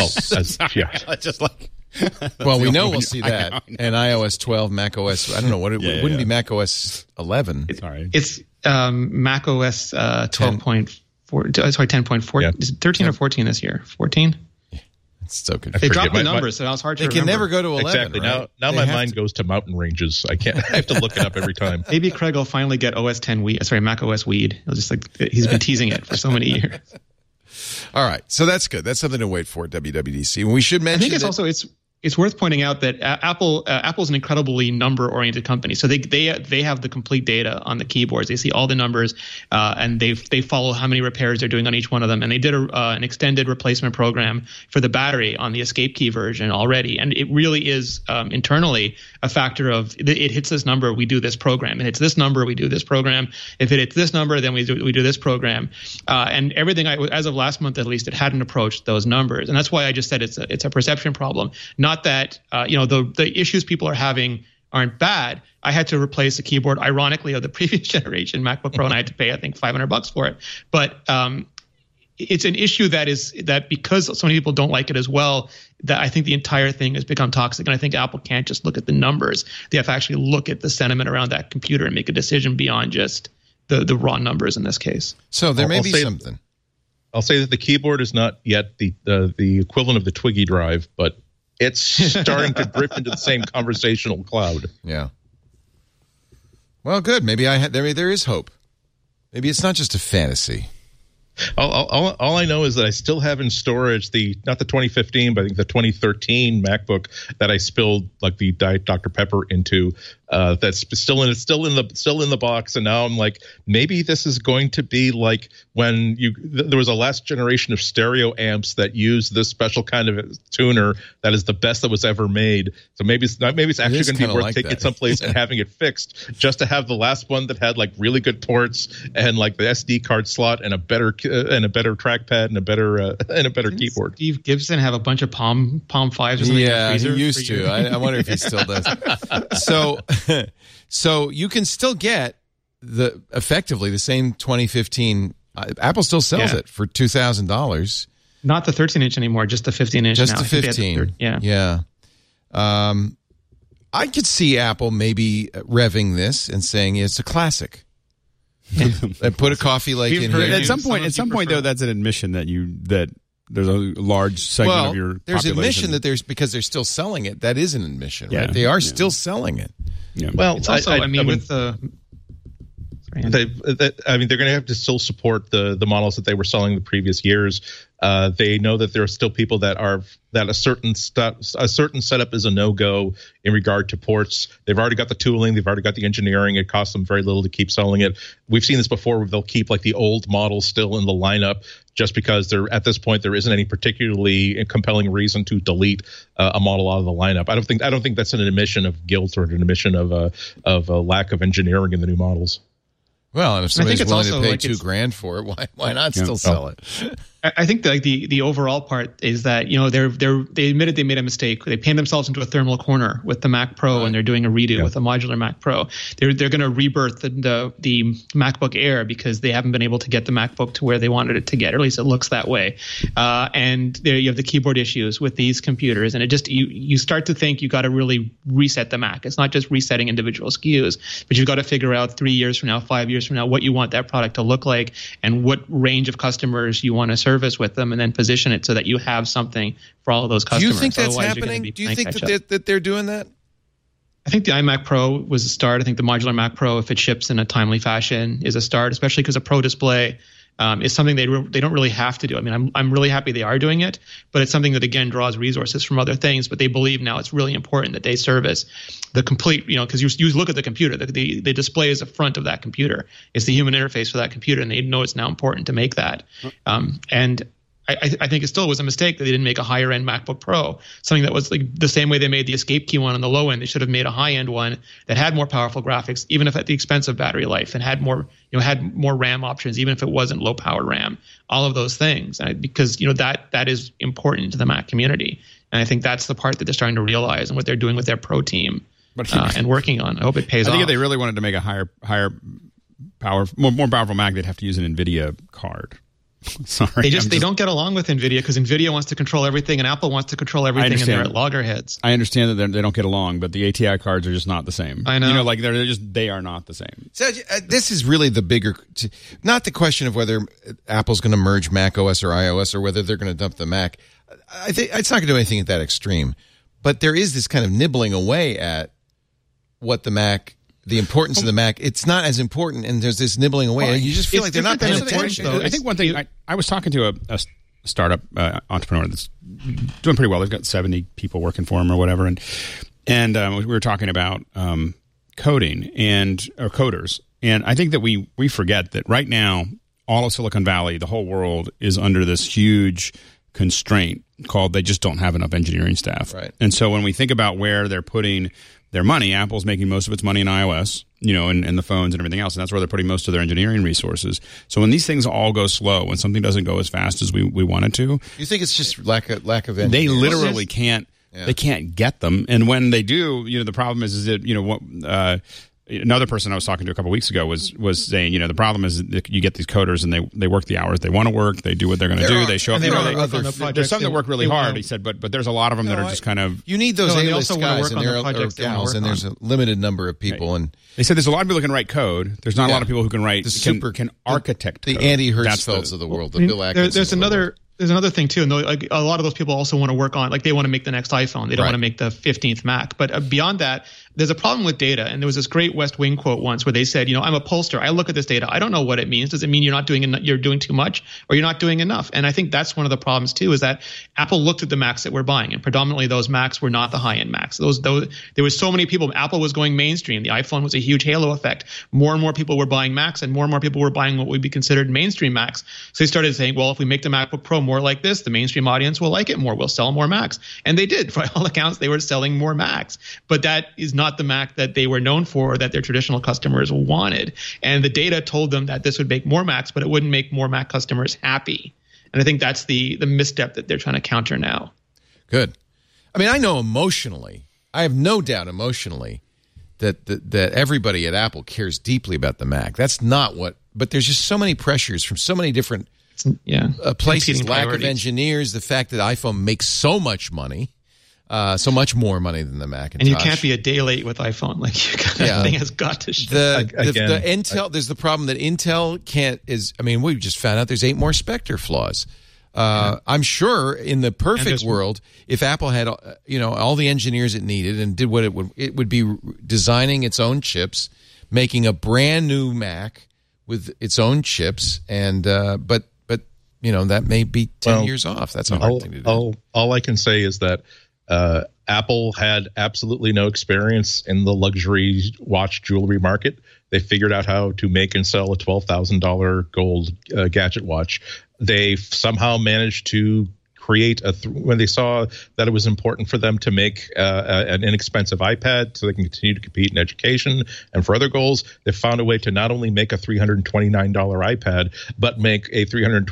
Just like. Well, we know we'll see that. And iOS 12, Mac OS. I don't know what it wouldn't be Mac OS 11. It's Mac OS 12.4. Sorry, 10.4. Is it 13 or 14 this year? 14. It's so confusing. They dropped the numbers, so it was hard to remember. They can never go to 11. Exactly. Right? Now my mind goes to mountain ranges. I have to look it up every time. Maybe Craig will finally get OS 10 weed. Sorry, Mac OS weed. He'll just he's been teasing it for so many years. All right, so that's good. That's something to wait for at WWDC. And we should mention. I think it's worth pointing out that Apple's an incredibly number-oriented company. So they have the complete data on the keyboards. They see all the numbers, and they follow how many repairs they're doing on each one of them. And they did an extended replacement program for the battery on the Escape Key version already. And it really is internally a factor of it hits this number, we do this program. It hits this number, we do this program. If it hits this number, then we do this program. And everything, as of last month at least, it hadn't approached those numbers. And that's why I just said it's a perception problem. Not that the issues people are having aren't bad. I had to replace the keyboard, ironically, of the previous generation MacBook Pro, and I had to pay, I think, $500 for it. But it's an issue that because so many people don't like it as well, that I think the entire thing has become toxic. And I think Apple can't just look at the numbers. They have to actually look at the sentiment around that computer and make a decision beyond just the raw numbers in this case. So there may be something. I'll say that the keyboard is not yet the equivalent of the Twiggy drive, but it's starting to drift into the same conversational cloud. Yeah. Well, good. Maybe there is hope. Maybe it's not just a fantasy. All I know is that I still have in storage not the 2015, but I think the 2013 MacBook that I spilled like the Diet Dr. Pepper into. that's still in the box. And now I'm like, maybe this is going to be like when there was a last generation of stereo amps that used this special kind of tuner that is the best that was ever made. So maybe it's actually going to be worth taking it someplace and having it fixed, just to have the last one that had like really good ports and like the SD card slot and a better trackpad and a better keyboard. Steve Gibson have a bunch of Palm 5s or something? Yeah, he used to. I wonder if he still does. So you can still get effectively the same 2015. Apple still sells it for $2,000. Not the 13-inch anymore, just the 15-inch. Just now. the 15. Yeah. I could see Apple maybe revving this and saying it's a classic. And put a coffee lake in here. At some point, though, that's an admission that there's a large segment of your population. There's admission that because they're still selling it. That is an admission, right? They are still selling it. Yeah. Well, it's also, with the. they're going to have to still support the models that they were selling the previous years. They know that there are still people that a certain setup is a no-go in regard to ports. They've already got the tooling, they've already got the engineering. It costs them very little to keep selling it. We've seen this before where they'll keep like the old models still in the lineup just because at this point there isn't any particularly compelling reason to delete a model out of the lineup. I don't think that's an admission of guilt or an admission of a lack of engineering in the new models. Well, and if somebody's willing to pay $2,000 for it, why not still sell it? I think the overall part is that they admitted they made a mistake. They painted themselves into a thermal corner with the Mac Pro, and they're doing a redo with a modular Mac Pro. They're going to rebirth the MacBook Air because they haven't been able to get the MacBook to where they wanted it to get, or at least it looks that way. And there you have the keyboard issues with these computers, and it just you start to think you got to really reset the Mac. It's not just resetting individual SKUs, but you've got to figure out 3 years from now, 5 years from now, what you want that product to look like and what range of customers you want to service with them, and then position it so that you have something for all of those customers. Do you think that's happening? Do you think that they're doing that? I think the iMac Pro was a start. I think the modular Mac Pro, if it ships in a timely fashion, is a start, especially because a Pro display is something they don't really have to do. I mean, I'm really happy they are doing it, but it's something that, again, draws resources from other things. But they believe now it's really important that they service the complete, because you look at the computer, the display is the front of that computer. It's the human interface for that computer, and they know it's now important to make that. And I think it still was a mistake that they didn't make a higher end MacBook Pro, something that was like the same way they made the Escape Key one on the low end. They should have made a high end one that had more powerful graphics, even if at the expense of battery life, and had more RAM options, even if it wasn't low power RAM. All of those things, because that is important to the Mac community, and I think that's the part that they're starting to realize and what they're doing with their Pro team and working on. I hope it pays off. I think if they really wanted to make a higher power, more powerful Mac, they'd have to use an NVIDIA card. Sorry, they don't get along with NVIDIA because NVIDIA wants to control everything and Apple wants to control everything, and they're at loggerheads. I understand that they don't get along, but the ATI cards are just not the same. I know, they are not the same. So this is really the bigger, not the question of whether Apple's going to merge Mac OS or iOS or whether they're going to dump the Mac. I think it's not going to do anything at that extreme, but there is this kind of nibbling away at what the Mac. The importance of the Mac, it's not as important, and there's this nibbling away. Well, you just feel like they're not paying attention. I think one thing, I was talking to a startup entrepreneur that's doing pretty well. They've got 70 people working for him or whatever, and we were talking about coding or coders. And I think that we forget that right now, all of Silicon Valley, the whole world, is under this huge constraint called they just don't have enough engineering staff. Right. And so when we think about where they're putting their money, Apple's making most of its money in iOS, and the phones and everything else, and that's where they're putting most of their engineering resources. So when these things all go slow, when something doesn't go as fast as we want it to, you think it's just lack of engineering? They literally can't. Yeah. They can't get them, and when they do, the problem is that another person I was talking to a couple of weeks ago was saying, the problem is that you get these coders and they work the hours they want to work, they do what they're going to do, they show up. There's some that work really hard, he said, but there's a lot of them that are just kind of. You need those A-list guys or gals, and there's a limited number of people. And they said there's a lot of people who can write code. There's not a lot of people who can write can architect the code. Andy Hertzfelds of the world, the Bill Atkinsons. There's another thing too, and a lot of those people also want to work on, they want to make the next iPhone. They don't want to make the 15th Mac. But beyond that, there's a problem with data. And there was this great West Wing quote once where they said, I'm a pollster. I look at this data. I don't know what it means. Does it mean you're doing too much, or you're not doing enough? And I think that's one of the problems too, is that Apple looked at the Macs that we're buying, and predominantly those Macs were not the high-end Macs. There was so many people. Apple was going mainstream. The iPhone was a huge halo effect. More and more people were buying Macs, and more people were buying what would be considered mainstream Macs. So they started saying, well, if we make the MacBook Pro more like this, the mainstream audience will like it more. We'll sell more Macs. And they did. For all accounts, they were selling more Macs. But that is not the Mac that they were known for, that their traditional customers wanted. And the data told them that this would make more Macs, but it wouldn't make more Mac customers happy. And I think that's the misstep that they're trying to counter now. Good. I mean, I know emotionally, I have no doubt emotionally that everybody at Apple cares deeply about the Mac. That's not what, but there's just so many pressures from so many different places, lack of engineers, the fact that iPhone makes so much money, so much more money than the Macintosh. And you can't be a day late with iPhone. Like, that thing has got to ship. The Intel, there's the problem that Intel can't, we just found out there's 8 more Spectre flaws. I'm sure in the perfect world, if Apple had all the engineers it needed and did what it would be designing its own chips, making a brand new Mac with its own chips, and but that may be 10 years off. That's a hard thing to do. All I can say is that Apple had absolutely no experience in the luxury watch jewelry market. They figured out how to make and sell a $12,000 gold gadget watch. They somehow managed to create when they saw that it was important for them to make an inexpensive iPad so they can continue to compete in education and for other goals, they found a way to not only make a $329 iPad, but make a $329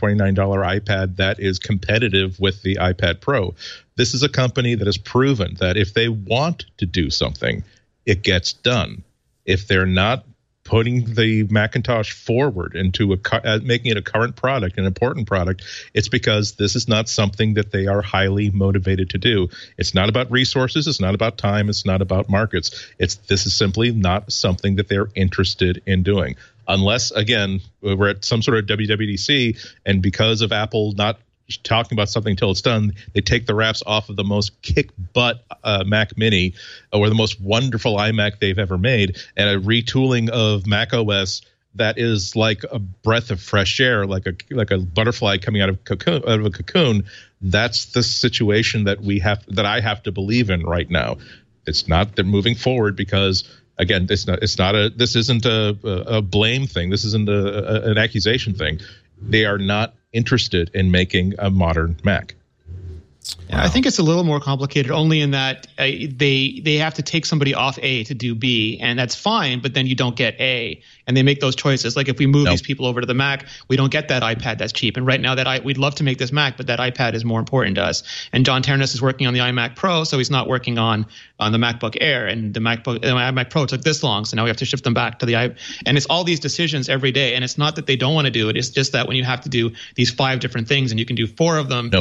iPad that is competitive with the iPad Pro. This is a company that has proven that if they want to do something, it gets done. If they're not putting the Macintosh forward into making it a current product, an important product, it's because this is not something that they are highly motivated to do. It's not about resources. It's not about time. It's not about markets. This is simply not something that they're interested in doing. Unless, again, we're at some sort of WWDC, and because of Apple not talking about something until it's done, they take the wraps off of the most kick-butt Mac Mini or the most wonderful iMac they've ever made, and a retooling of Mac OS that is like a breath of fresh air, like a butterfly coming out of a cocoon. That's the situation that I have to believe in right now. It's not they're moving forward because, again, this isn't a blame thing. This isn't an accusation thing. They are not interested in making a modern Mac. Yeah, I think it's a little more complicated only in that they have to take somebody off A to do B, and that's fine, but then you don't get A, and they make those choices. Like if we move these people over to the Mac, we don't get that iPad that's cheap. And right now we'd love to make this Mac, but that iPad is more important to us. And John Ternes is working on the iMac Pro, so he's not working on the MacBook Air, and the iMac Pro took this long, so now we have to shift them back to the iPad. And it's all these decisions every day, and it's not that they don't want to do it. It's just that when you have to do these 5 different things and you can do 4 of them,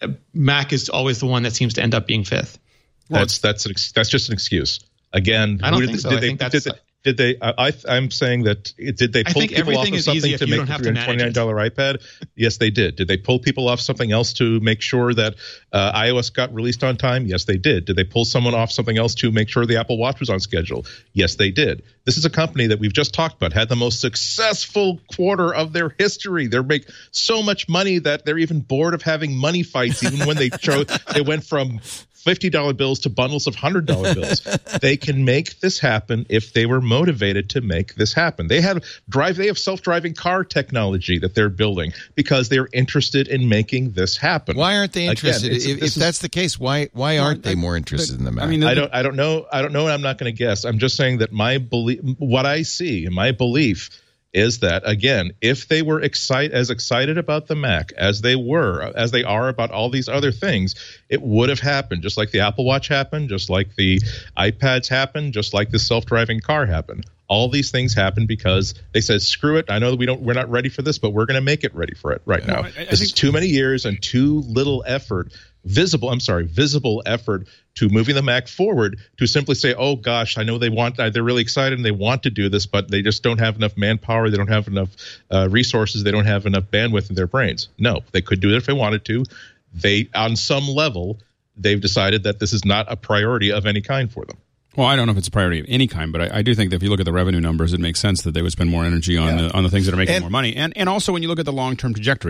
Mac is always the one that seems to end up being 5th. That's just an excuse. Again, I don't think so. I think that's I'm saying that did they pull people off of something to make a $329 iPad? Yes, they did. Did they pull people off something else to make sure that iOS got released on time? Yes, they did. Did they pull someone off something else to make sure the Apple Watch was on schedule? Yes, they did. This is a company that we've just talked about, had the most successful quarter of their history. They make so much money that they're even bored of having money fights, even when they went from $50 bills to bundles of $100 bills. They can make this happen if they were motivated to make this happen. They have self-driving car technology that they're building because they're interested in making this happen. Why aren't they interested? Again, if that's the case, why aren't they more interested in the Mac? I mean, I don't know. And I'm not going to guess. I'm just saying that my belief, what I see, and my belief is that, again, if they were as excited about the Mac as they are about all these other things, it would have happened, just like the Apple Watch happened, just like the iPads happened, just like the self-driving car happened. All these things happen because they said, screw it, I know that we're not ready for this, but we're going to make it ready for it right now. This is too many years and too little visible effort to moving the Mac forward to simply say, oh gosh, I know they're really excited and they want to do this, but they just don't have enough manpower, they don't have enough resources, they don't have enough bandwidth in their brains. No, they could do it if they wanted to. On some level, they've decided that this is not a priority of any kind for them. Well, I don't know if it's a priority of any kind, but I do think that if you look at the revenue numbers, it makes sense that they would spend more energy on the things that are making more money. And also when you look at the long-term trajectory,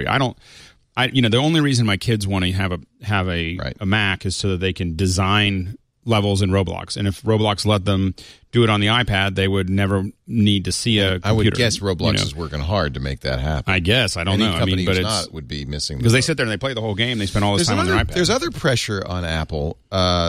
the only reason my kids want to have a Mac is so that they can design levels in Roblox. And if Roblox let them do it on the iPad, they would never need to see a computer. I would guess Roblox is working hard to make that happen. I guess. I don't know. Company who's not would be missing. Because they sit there and they play the whole game. They spend all this time on their iPad. There's other pressure on Apple.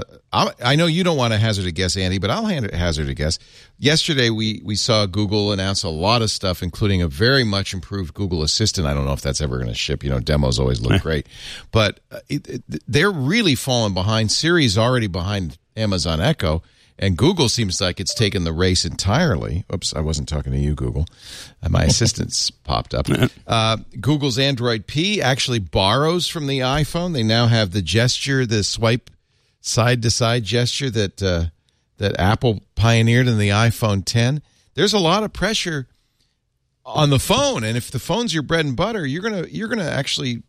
I know you don't want to hazard a guess, Andy, but I'll hazard a guess. Yesterday, we saw Google announce a lot of stuff, including a very much improved Google Assistant. I don't know if that's ever going to ship. Demos always look great. But they're really falling behind. Siri's already behind Amazon Echo. And Google seems like it's taken the race entirely. Oops, I wasn't talking to you, Google. My assistants popped up. Google's Android P actually borrows from the iPhone. They now have the gesture, the swipe side-to-side gesture that Apple pioneered in the iPhone 10. There's a lot of pressure on the phone, and if the phone's your bread and butter, you're gonna actually,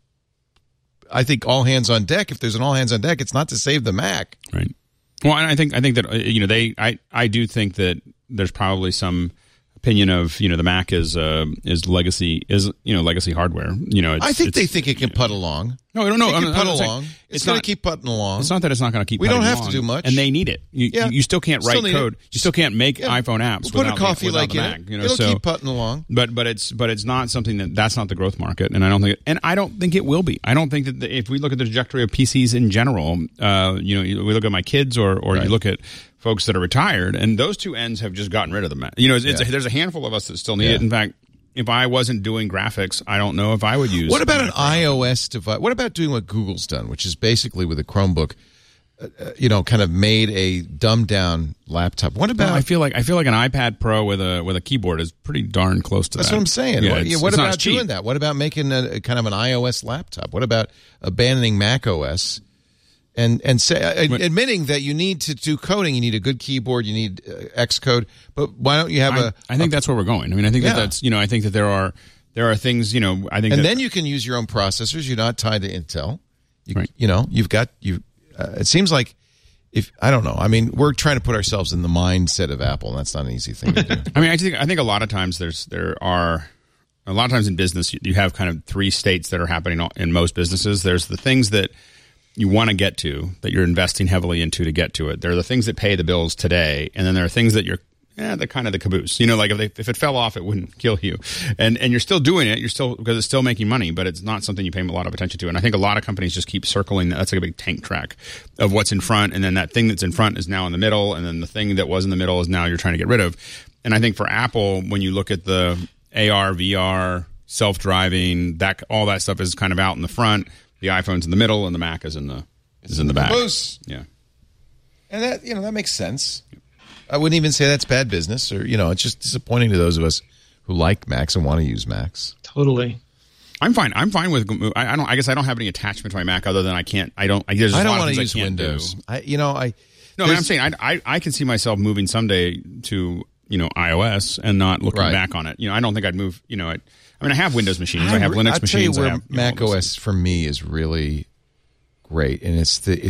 I think, all hands on deck. If there's an all hands on deck, it's not to save the Mac, right? Well, and I think that I do think that there's probably some opinion of the Mac is legacy hardware. I think they think it can putt along. No, I don't know. It's going to keep putting along. It's not that it's not going to keep. We don't have along, to do much, and they need it. You still can't write code. You still can't make iPhone apps. We'll put a coffee without like the Mac. It'll keep putting along. But it's not something that's not the growth market, and I don't think it will be. I don't think that if we look at the trajectory of PCs in general, we look at my kids or you look at folks that are retired, and those two ends have just gotten rid of the Mac. There's a handful of us that still need it. In fact, if I wasn't doing graphics, I don't know if I would use. What about an iOS device? What about doing what Google's done, which is basically with a Chromebook, kind of made a dumbed down laptop? What about? I feel like an iPad Pro with a keyboard is pretty darn close to that. That's what I'm saying. Yeah, what about doing that? What about making a kind of an iOS laptop? What about abandoning Mac OS? And admitting that you need to do coding, you need a good keyboard, you need Xcode, but why don't you have I think that's where we're going. I mean, I think that's I think that there are things I think, and then you can use your own processors. You're not tied to Intel. It seems like I don't know. I mean, we're trying to put ourselves in the mindset of Apple, and that's not an easy thing to do. I mean, I think a lot of times there are a lot of times in business you have kind of three states that are happening in most businesses. There's the things that you want to get to, that you're investing heavily into to get to it. There are the things that pay the bills today, and then there are things that they're kind of the caboose. Like if it fell off, it wouldn't kill you, and you're still doing it. You're still, because it's still making money, but it's not something you pay a lot of attention to. And I think a lot of companies just keep circling that. That's like a big tank track of what's in front, and then that thing that's in front is now in the middle, and then the thing that was in the middle is now you're trying to get rid of. And I think for Apple, when you look at the AR, VR, self-driving, all that stuff is kind of out in the front. The iPhone's in the middle, and the Mac is in the back. Yeah, and that makes sense. I wouldn't even say that's bad business, or it's just disappointing to those of us who like Macs and want to use Macs. Totally. I'm fine. I'm fine with. I guess I don't have any attachment to my Mac other than I can't. I don't. There's I don't want to use Windows. I'm saying I can see myself moving someday to iOS and not looking back on it. I don't think I'd move. I have Windows machines. I have Linux machines. I'll tell you where Mac OS for me is really great, and it's the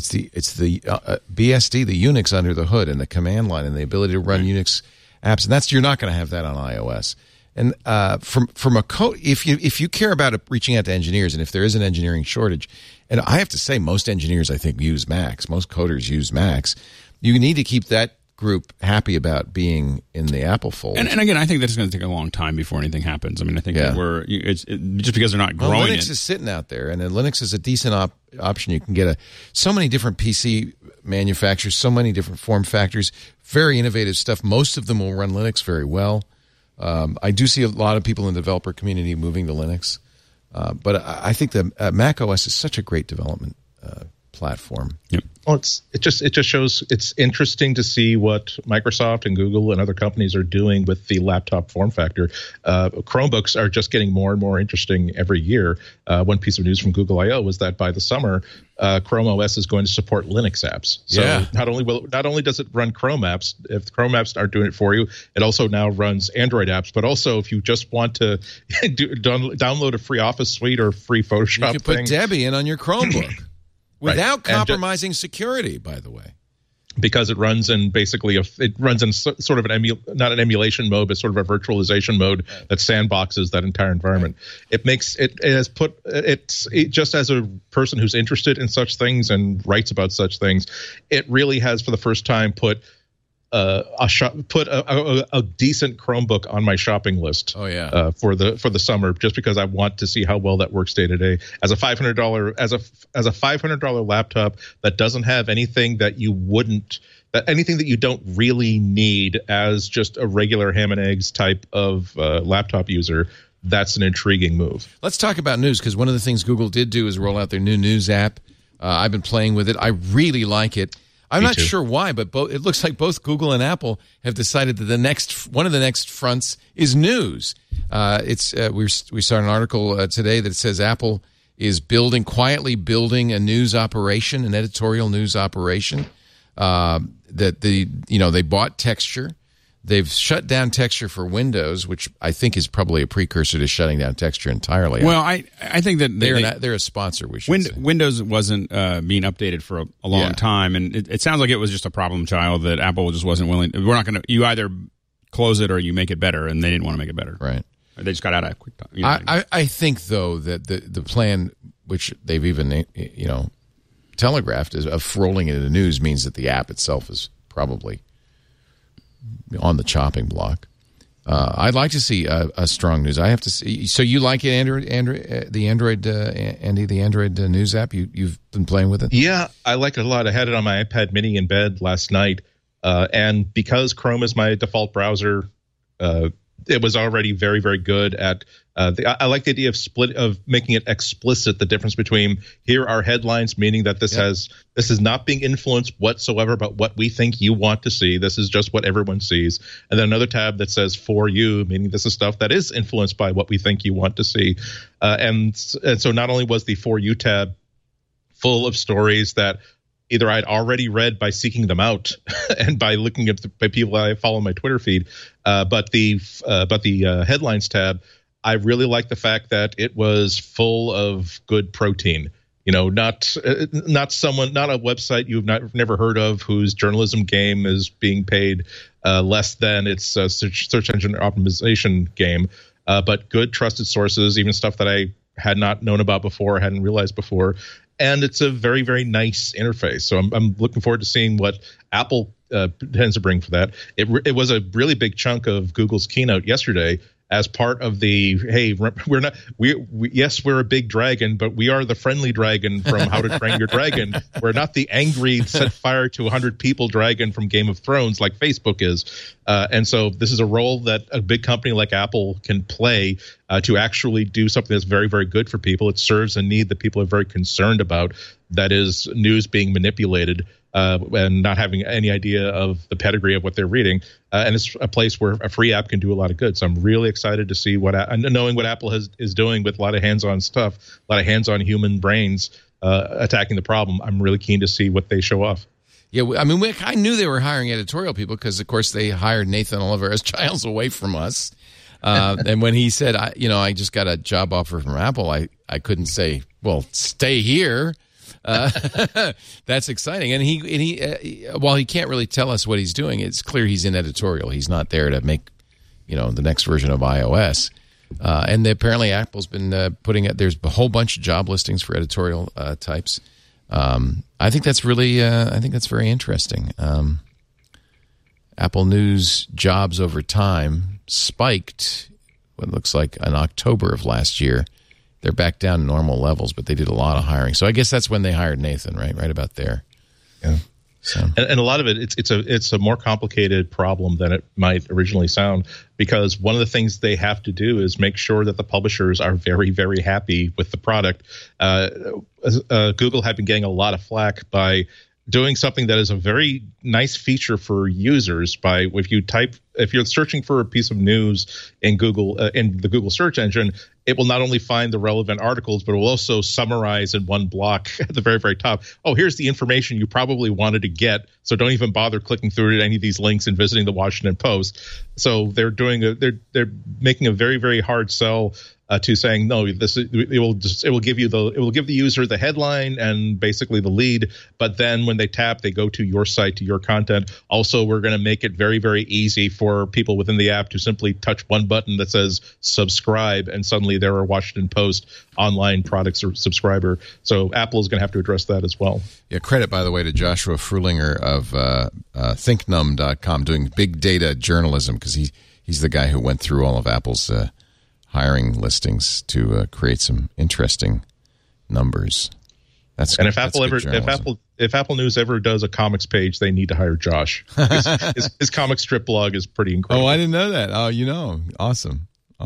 BSD, the Unix under the hood, and the command line, and the ability to run Unix apps, and you're not going to have that on iOS. And from a code, if you care about reaching out to engineers, and if there is an engineering shortage, and I have to say most engineers I think use Macs, most coders use Macs, you need to keep that group happy about being in the Apple fold. And again, I think that's going to take a long time before anything happens. I mean, I think that just because they're not growing. Linux is sitting out there, and then Linux is a decent option. You can get so many different PC manufacturers, so many different form factors, very innovative stuff. Most of them will run Linux very well. I do see a lot of people in the developer community moving to Linux, but I think that Mac OS is such a great development platform. Yep. Well, it just shows it's interesting to see what Microsoft and Google and other companies are doing with the laptop form factor. Chromebooks are just getting more and more interesting every year. One piece of news from Google I/O was that by the summer, Chrome OS is going to support Linux apps. So not only does it run Chrome apps, if Chrome apps aren't doing it for you, it also now runs Android apps. But also, if you just want to download a free Office suite or free Photoshop, you can put Debian on your Chromebook. Without compromising security, by the way. because it runs in basically sort of not an emulation mode, but sort of a virtualization mode that sandboxes that entire environment. It makes just as a person who's interested in such things and writes about such things, it really has for the first time put a decent Chromebook on my shopping list. Oh yeah, for the summer, just because I want to see how well that works day to day. As a $500 laptop that doesn't have anything that anything that you don't really need as just a regular ham and eggs type of laptop user. That's an intriguing move. Let's talk about news, because one of the things Google did do is roll out their new news app. I've been playing with it. I really like it. I'm not sure why, but it looks like both Google and Apple have decided that one of the next fronts is news. We saw an article today that says Apple is quietly building a news operation, an editorial news operation. That they bought Texture. They've shut down Texture for Windows, which I think is probably a precursor to shutting down Texture entirely. Well, I think that they're a sponsor. We should say. Windows wasn't being updated for a long time, and it sounds like it was just a problem child that Apple just wasn't willing. We're not going to. You either close it or you make it better, and they didn't want to make it better. Right. They just got out of quick time. I think though that the plan, which they've even telegraphed, is of rolling it into news, means that the app itself is probably on the chopping block. I'd like to see a strong news. I have to see. So you like it, the Android news app? You've been playing with it? Yeah, I like it a lot. I had it on my iPad Mini in bed last night, and because Chrome is my default browser, it was already very, very good at. I like the idea of making it explicit, the difference between here are headlines, meaning that this is not being influenced whatsoever by what we think you want to see. This is just what everyone sees. And then another tab that says for you, meaning this is stuff that is influenced by what we think you want to see. And so not only was the for you tab full of stories that either I'd already read by seeking them out and by looking at by people I follow on my Twitter feed, but the headlines tab, I really like the fact that it was full of good protein. Not a website you've never heard of whose journalism game is being paid less than its search engine optimization game, but good trusted sources, even stuff that I had not known about before, hadn't realized before. And it's a very, very nice interface. So I'm looking forward to seeing what Apple tends to bring for that. It was a really big chunk of Google's keynote yesterday as part of the, hey, we're a big dragon, but we are the friendly dragon from How to Train Your Dragon. We're not the angry set fire to 100 people dragon from Game of Thrones like Facebook is. And so this is a role that a big company like Apple can play to actually do something that's very, very good for people. It serves a need that people are very concerned about, that is news being manipulated and not having any idea of the pedigree of what they're reading. And it's a place where a free app can do a lot of good. So I'm really excited to see knowing what Apple is doing with a lot of hands-on stuff, a lot of hands-on human brains attacking the problem. I'm really keen to see what they show off. Yeah, I mean, I knew they were hiring editorial people because, of course, they hired Nathan Oliver as Giles away from us. And when he said, I just got a job offer from Apple, I couldn't say, well, stay here. That's exciting. And he while he can't really tell us what he's doing, it's clear he's in editorial. He's not there to make, the next version of iOS. And apparently Apple's been putting it. There's a whole bunch of job listings for editorial types. I think that's really, I think that's very interesting. Apple News jobs over time spiked, what looks like in October of last year. They're back down to normal levels, but they did a lot of hiring. So I guess that's when they hired Nathan, right? Right about there. Yeah. So. And a lot of it, it's a more complicated problem than it might originally sound, because one of the things they have to do is make sure that the publishers are very, very happy with the product. Google had been getting a lot of flack by doing something that is a very nice feature for users. By if you're searching for a piece of news in Google in the Google search engine, it will not only find the relevant articles, but it will also summarize in one block at the very, very top. Oh, here's the information you probably wanted to get, so don't even bother clicking through to any of these links and visiting the Washington Post. So they're making a very, very hard sell to saying no. It will give the user the headline and basically the lead, but then when they tap, they go to your site, to your content. Also, we're going to make it very, very easy for people within the app to simply touch one button that says subscribe, and suddenly they're a Washington Post online products or subscriber. So Apple is going to have to address that as well. Yeah, credit, by the way, to Joshua Fruhlinger of ThinkNum.com doing big data journalism, because he's the guy who went through all of Apple's hiring listings to create some interesting numbers. And if Apple News ever does a comics page, they need to hire Josh. His comic strip blog is pretty incredible. Oh, I didn't know that. Oh, awesome.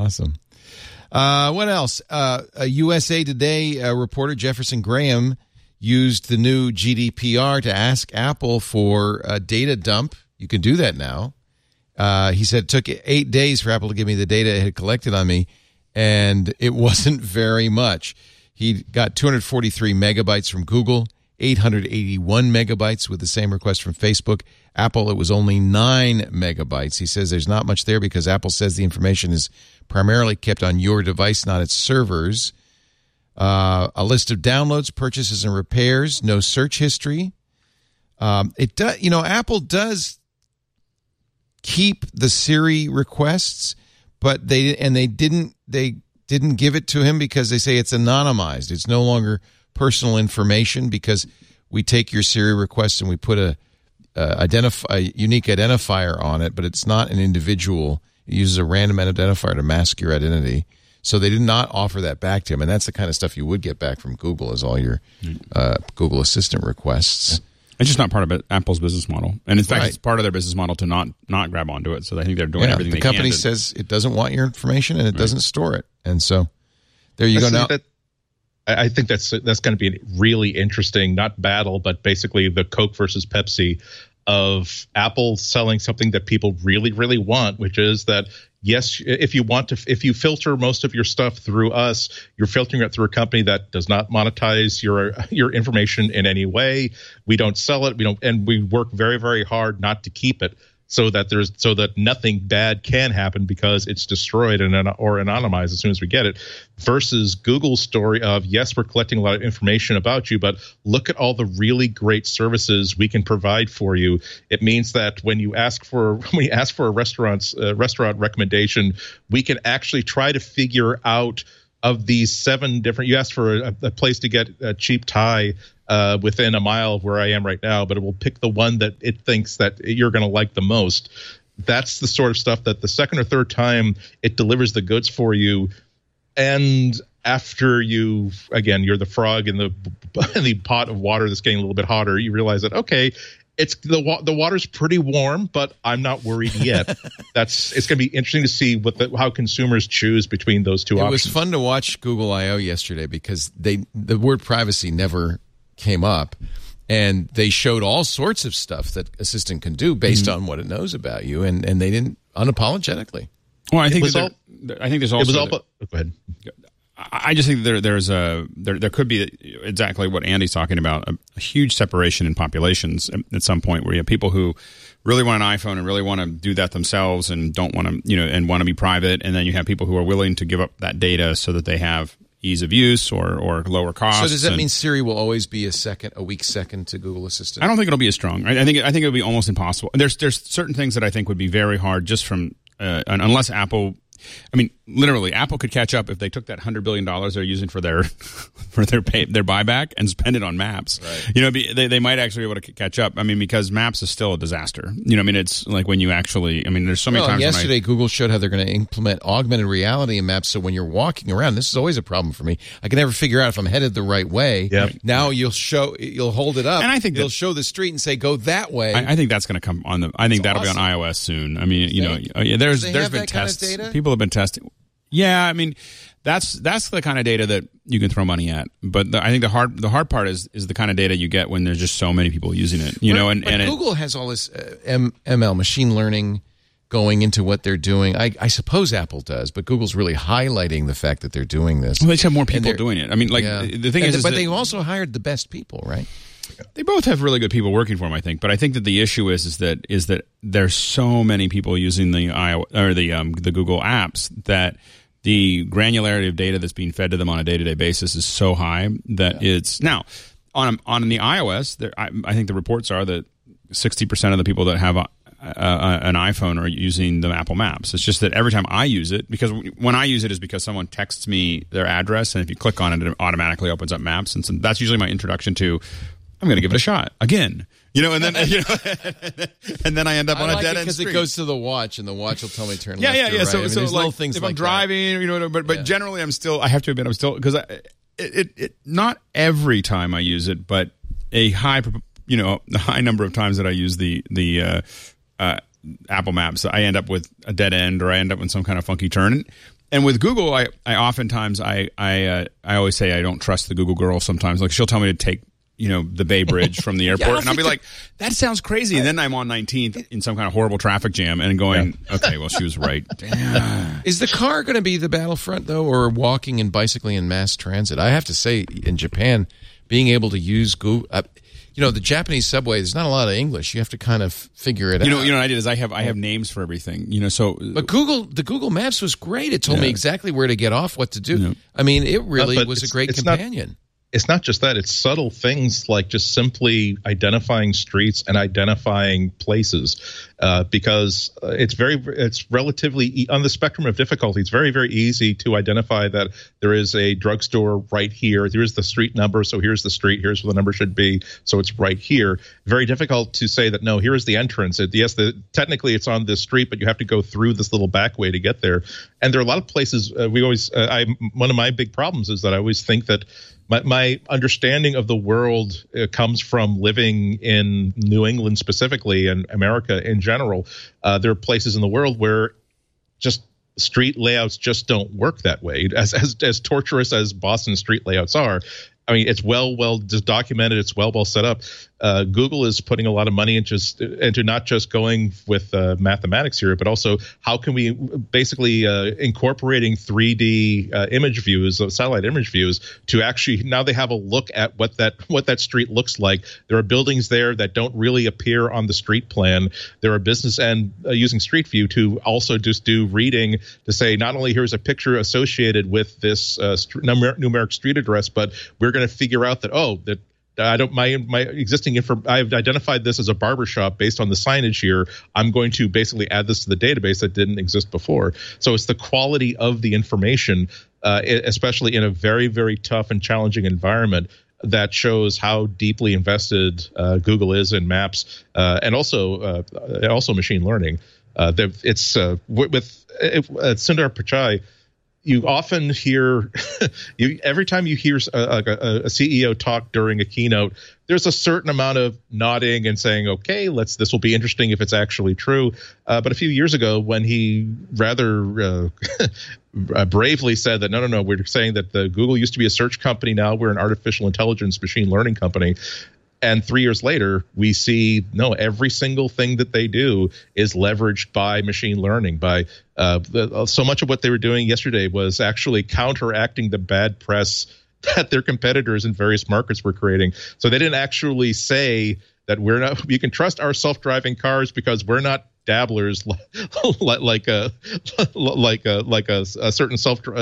What else? A USA Today reporter, Jefferson Graham, used the new GDPR to ask Apple for a data dump. You can do that now. He said it took 8 days for Apple to give me the data it had collected on me, and it wasn't very much. He got 243 megabytes from Google, 881 megabytes with the same request from Facebook. Apple, it was only 9 megabytes. He says there's not much there because Apple says the information is primarily kept on your device, not its servers. A list of downloads, purchases, and repairs. No search history. Apple does keep the Siri requests, but they didn't give it to him because they say it's anonymized. It's no longer personal information because we take your Siri request and we put a unique identifier on it, but it's not an individual. It uses a random identifier to mask your identity. So they did not offer that back to him, and that's the kind of stuff you would get back from Google as all your Google Assistant requests. It's just not part of Apple's business model. And in fact, it's part of their business model to not grab onto it. So I think they're doing everything they can. The company says it doesn't want your information and it doesn't store it. And so there you go. Now, I think that's going to be a really interesting, not battle, but basically the Coke versus Pepsi of Apple selling something that people really, really want, which is that, yes, if you filter most of your stuff through us, you're filtering it through a company that does not monetize your information in any way. We don't sell it. And we work very, very hard not to keep it so that nothing bad can happen because it's destroyed or anonymized as soon as we get it. Versus Google's story of, yes, we're collecting a lot of information about you, but look at all the really great services we can provide for you. It means that when you ask for a restaurant recommendation, we can actually try to figure out of these 7 different. You asked for a place to get a cheap Thai within a mile of where I am right now, but it will pick the one that it thinks that you're going to like the most. That's the sort of stuff that the second or third time it delivers the goods for you. And after you're the frog in the pot of water that's getting a little bit hotter, you realize that, okay, it's the water's pretty warm, but I'm not worried yet. It's going to be interesting to see how consumers choose between those two options. It was fun to watch Google I/O yesterday because the word privacy never came up, and they showed all sorts of stuff that Assistant can do based on what it knows about you, and they didn't unapologetically. Well, I think there's also. Go ahead. I just think there could be exactly what Andy's talking about, a huge separation in populations at some point where you have people who really want an iPhone and really want to do that themselves and don't want to, and want to be private, and then you have people who are willing to give up that data so that they have ease of use or lower costs. So does that mean Siri will always be a weak second to Google Assistant? I don't think it'll be as strong. I think it'll be almost impossible. There's certain things that I think would be very hard just from unless Apple. I mean, literally, Apple could catch up if they took that $100 billion they're using for their buyback and spend it on Maps. Right. They might actually be able to catch up. I mean, because Maps is still a disaster. It's like when you actually. There's so many times. Yesterday, Google showed how they're going to implement augmented reality in Maps. So when you're walking around, this is always a problem for me. I can never figure out if I'm headed the right way. Yep. Now you'll hold it up, and I think you'll show the street and say, "Go that way." I think that's going to come on I think that'll be on iOS soon. I mean, there's been tests. People have been testing. Yeah, I mean, that's the kind of data that you can throw money at. But I think the hard part is the kind of data you get when there's just so many people using it. And Google has all this ML, machine learning, going into what they're doing. I suppose Apple does, but Google's really highlighting the fact that they're doing this. Well, they just have more people doing it. I mean, the thing is, but they've also hired the best people, right? They both have really good people working for them, I think. But I think that the issue is that there's so many people using the Google apps that the granularity of data that's being fed to them on a day-to-day basis is so high that it's now on the iOS. I think the reports are that 60% of the people that have an iPhone are using the Apple Maps. It's just that every time I use it, because when I use it is because someone texts me their address, and if you click on it, it automatically opens up Maps, and so that's usually my introduction to, I'm going to give it a shot again. And then and then I end up on a dead end street because it goes to the watch, and the watch will tell me turn left or right. So, I mean, so like, little things if like I'm driving, but generally I have to admit I'm still, because it not every time I use it, but a high number of times that I use the Apple Maps, I end up with a dead end, or I end up in some kind of funky turn. And with Google, I oftentimes I always say I don't trust the Google girl. Sometimes, like, she'll tell me to take the Bay Bridge from the airport, and I'll be like, that sounds crazy. And then I'm on 19th in some kind of horrible traffic jam, and going, okay, well, she was right. Damn. Is the car going to be the battlefront, though, or walking and bicycling and mass transit? I have to say, in Japan, being able to use Google. The Japanese subway, there's not a lot of English. You have to kind of figure it out. What I did is I have names for everything. But the Google Maps was great. It told me exactly where to get off, what to do. Yeah. I mean, it really was a great companion. It's not just that. It's subtle things like just simply identifying streets and identifying places, because it's relatively on the spectrum of difficulty. It's very, very easy to identify that there is a drugstore right here. Here's the street number, so here's the street. Here's where the number should be, so it's right here. Very difficult to say that, no, here is the entrance. Technically it's on this street, but you have to go through this little back way to get there. And there are a lot of places one of my big problems is that I always think that my understanding of the world comes from living in New England specifically, and America in general. There are places in the world where just street layouts just don't work that way. As torturous as Boston street layouts are, I mean, it's well documented. It's well set up. Google is putting a lot of money into not just going with mathematics here, but also how can we basically incorporating 3D image views, satellite image views, to actually now they have a look at what that street looks like. There are buildings there that don't really appear on the street plan. There are business and using Street View to also just do reading to say not only here's a picture associated with this numeric street address, but we're going to figure out that my existing I've identified this as a barbershop based on the signage here. I'm going to basically add this to the database that didn't exist before. So it's the quality of the information, especially in a very, very tough and challenging environment, that shows how deeply invested Google is in maps, and also machine learning. It's with Sundar Pichai. You often hear, every time you hear a CEO talk during a keynote, there's a certain amount of nodding and saying, okay, this will be interesting if it's actually true. But a few years ago, when he rather bravely said that, no, we're saying that Google used to be a search company. Now we're an artificial intelligence machine learning company. And 3 years later, we see, every single thing that they do is leveraged by machine learning. By so much of what they were doing yesterday was actually counteracting the bad press that their competitors in various markets were creating. So they didn't actually say that you can trust our self-driving cars because we're not dabblers like a certain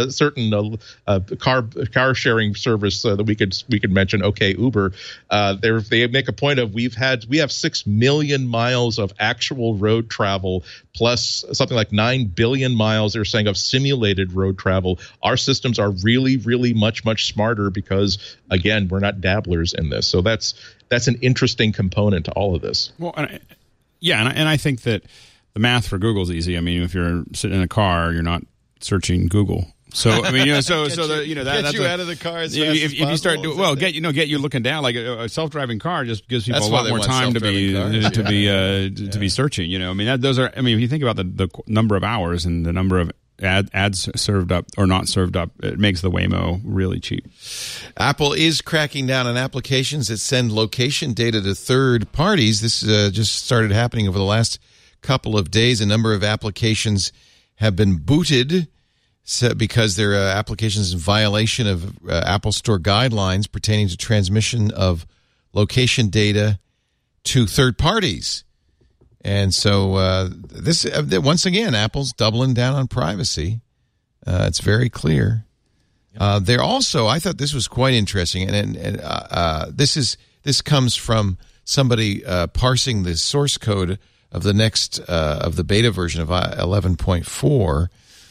car sharing service that we could mention. Okay, Uber. They make a point of we have 6 million miles of actual road travel plus something like 9 billion miles. They're saying of simulated road travel. Our systems are really, really much smarter because again we're not dabblers in this. So that's an interesting component to all of this. Well. And I think that the math for Google is easy. I mean, if you're sitting in a car, you're not searching Google. So I mean, that's you out of the car as fast if you start doing get you looking down like a self-driving car just gives people a lot more time to be searching. I mean, those are. I mean, if you think about the number of hours and the number of ads served up or not served up, it makes the Waymo really cheap. Apple is cracking down on applications that send location data to third parties. This just started happening over the last couple of days. A number of applications have been booted because their applications in violation of Apple Store guidelines pertaining to transmission of location data to third parties. And so this once again, Apple's doubling down on privacy. It's very clear. They're also, I thought this was quite interesting, and this comes from somebody parsing the source code of the next of the beta version of 11.4.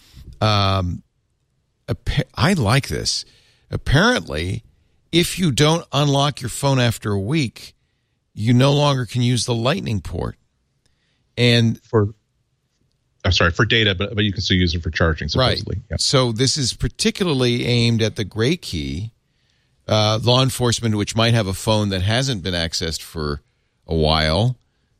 I like this. Apparently, if you don't unlock your phone after a week, you no longer can use the Lightning port. And for data, but you can still use it for charging, supposedly. Right. Yeah. So this is particularly aimed at the gray key law enforcement, which might have a phone that hasn't been accessed for a while.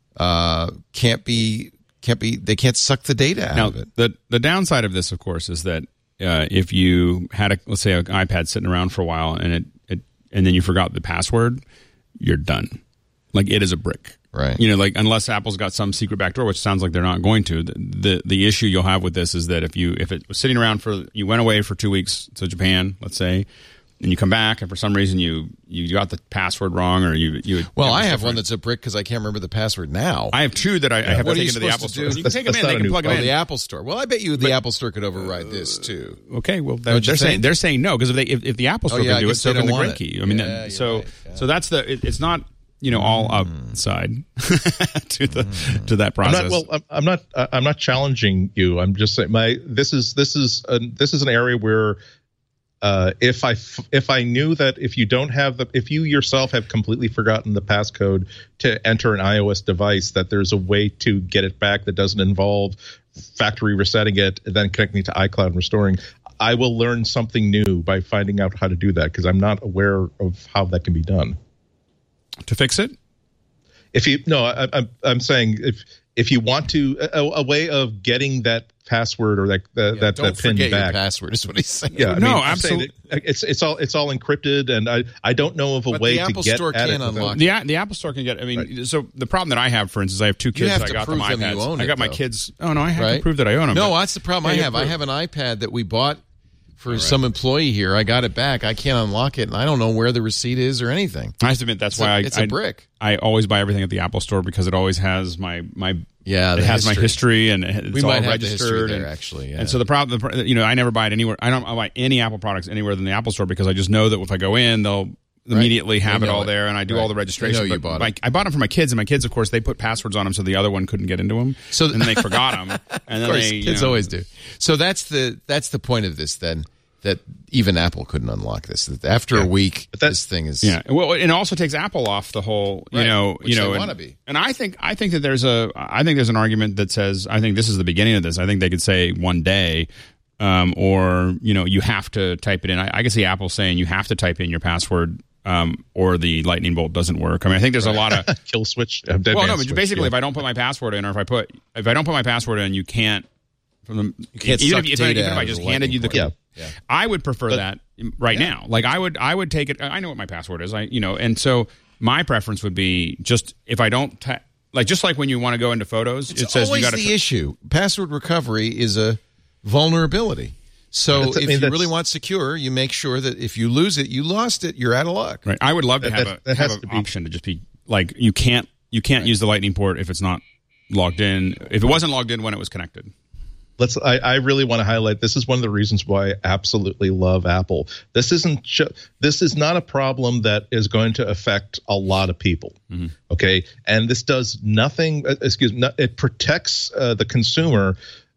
They can't suck the data out of it. The downside of this, of course, is that if you had let's say an iPad sitting around for a while and and then you forgot the password, you're done. Like, it is a brick. Right. Like, unless Apple's got some secret backdoor, which sounds like they're not going to. The issue you'll have with this is that if it was sitting around you went away for 2 weeks to Japan, let's say, and you come back and for some reason you got the password wrong, or I have one that's a brick because I can't remember the password now. I have two that I have to take into the Apple Store. You can take them in, they can plug them in. The Apple Store. Well, I bet you the Apple Store could override this too. Okay, well they're saying no, because if the Apple Store can do it, so can the gray key. I mean, so that's it's not all upside to that process. I'm not challenging you. I'm just saying this is an area where if I knew that if you yourself have completely forgotten the passcode to enter an iOS device, that there's a way to get it back that doesn't involve factory resetting it and then connecting to iCloud and restoring, I will learn something new by finding out how to do that, because I'm not aware of how that can be done. To fix it? I'm saying if you want to a way of getting that password or that pin back. Don't forget your password is what he's saying. Yeah, absolutely. It's all encrypted, and I don't know of a way to get Store at can it. Unlock the Apple Store can get. I mean, right. So the problem that I have, for instance, I have two kids. You have that to I got prove them them iPads. you own I got it, my though. kids. Oh no, I have to prove that I own them. No, that's the problem I have. I have an iPad that we bought for some employee here. I got it back. I can't unlock it, and I don't know where the receipt is or anything. I have to admit, that's why it's a brick. I always buy everything at the Apple Store because it always has my history, and it's we all might have registered. The history there, actually, yeah. And so the problem, I never buy it anywhere. I don't buy any Apple products anywhere than the Apple Store, because I just know that if I go in, they'll immediately have it all there, and I do all the registration. You bought it. I bought them for my kids, and my kids, of course, they put passwords on them so the other one couldn't get into them. So and they forgot them, and then of course, kids always do. So that's the point of this then. That even Apple couldn't unlock this. After a week, this thing is Well, it also takes Apple off the whole. Which they want to be. And I think that there's an argument that says, I think this is the beginning of this. I think they could say one day, or you have to type it in. I can see Apple saying you have to type in your password, or the lightning bolt doesn't work. I mean, I think there's a lot of kill switch. Basically, if I don't put my password in, or if I don't put my password in, you can't. Even if I just handed you the code. Yeah. I would prefer that right now. Like I would take it. I know what my password is. And so my preference would be just if I don't just like when you want to go into Photos, it says you got to. The issue. Password recovery is a vulnerability. So if you really want secure, you make sure that if you lose it, you lost it. You're out of luck. Right. I would love to have an option to just be like you can't use the Lightning port if it's not logged in. If it wasn't logged in when it was connected. I really want to highlight, this is one of the reasons why I absolutely love Apple. This is not a problem that is going to affect a lot of people. Mm-hmm. Okay. And this does nothing, it protects the consumer,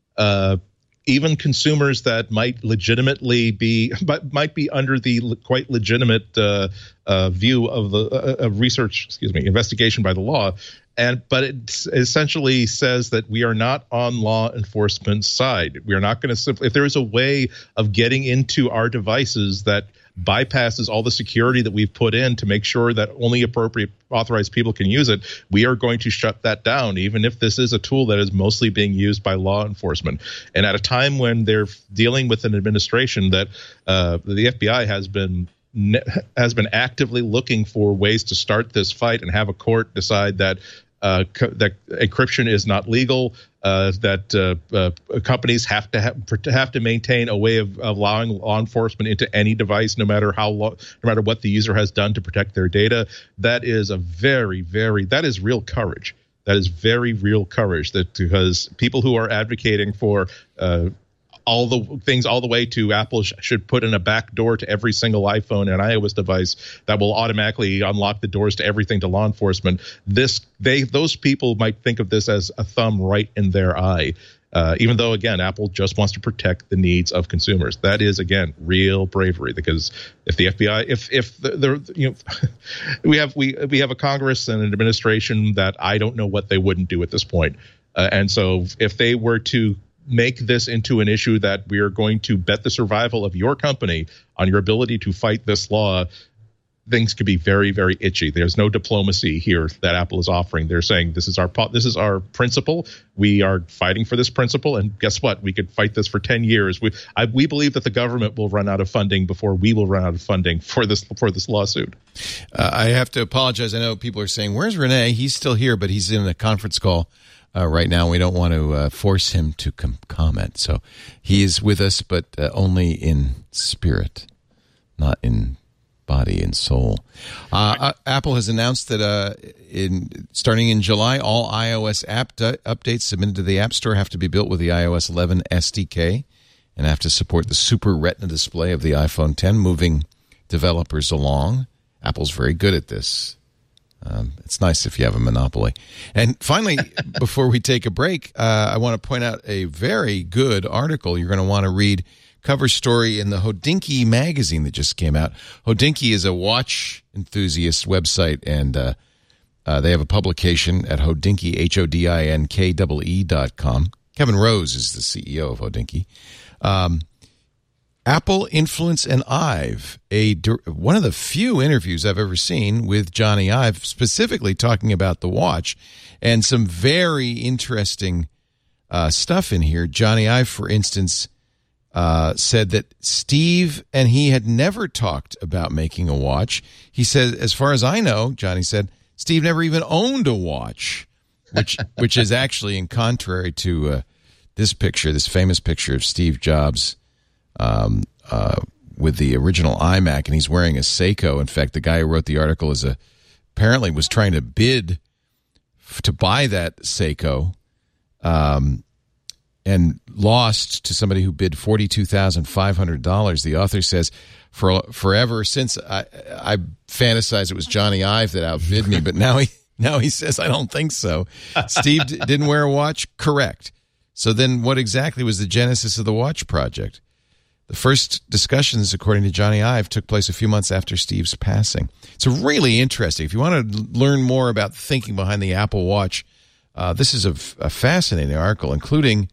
even consumers that might be under the quite legitimate view of the investigation by the law. But it essentially says that we are not on law enforcement's side. We are not going to if there is a way of getting into our devices that bypasses all the security that we've put in to make sure that only appropriate authorized people can use it, we are going to shut that down, even if this is a tool that is mostly being used by law enforcement. And at a time when they're dealing with an administration that the FBI has been actively looking for ways to start this fight and have a court decide that that encryption is not legal, that companies have to maintain a way of allowing law enforcement into any device, no matter what the user has done to protect their data. That is that is real courage. That is very real courage. Because people who are advocating for all the things all the way to Apple should put in a back door to every single iPhone and iOS device that will automatically unlock the doors to everything to law enforcement. Those people might think of this as a thumb right in their eye. Even though, again, Apple just wants to protect the needs of consumers. That is, again, real bravery. Because if the FBI, we have a Congress and an administration that I don't know what they wouldn't do at this point. And so, if they were to make this into an issue that we are going to bet the survival of your company on your ability to fight this law, things could be very, very itchy. There's no diplomacy here that Apple is offering. They're saying this is our principle. We are fighting for this principle, and guess what? We could fight this for 10 years. We believe that the government will run out of funding before we will run out of funding for this lawsuit. I have to apologize. I know people are saying, "Where's Renee?" He's still here, but he's in a conference call right now. We don't want to force him to comment, so he is with us, but only in spirit, not in body and soul. Apple has announced that starting in July, all iOS app updates submitted to the App Store have to be built with the iOS 11 SDK and have to support the Super Retina display of the iPhone 10, moving developers along. Apple's very good at this. It's nice if you have a monopoly. And finally, before we take a break, I want to point out a very good article you're going to want to read. Cover story in the Hodinkee magazine that just came out. Hodinkee is a watch enthusiast website, and they have a publication at Hodinkee, HODINKEE.com. Kevin Rose is the CEO of Hodinkee. Apple, Influence, and Ive, one of the few interviews I've ever seen with Johnny Ive, specifically talking about the watch, and some very interesting stuff in here. Johnny Ive, for instance, said that Steve and he had never talked about making a watch. He said, as far as I know, Johnny said, Steve never even owned a watch, which is actually in contrary to this famous picture of Steve Jobs with the original iMac, and he's wearing a Seiko. In fact, the guy who wrote the article apparently was trying to bid to buy that Seiko, and lost to somebody who bid $42,500. The author says, forever since I fantasized it was Johnny Ive that outbid me, but now he says, I don't think so. Steve didn't wear a watch? Correct. So then what exactly was the genesis of the watch project? The first discussions, according to Johnny Ive, took place a few months after Steve's passing. It's really interesting. If you want to learn more about the thinking behind the Apple Watch, this is a fascinating article, including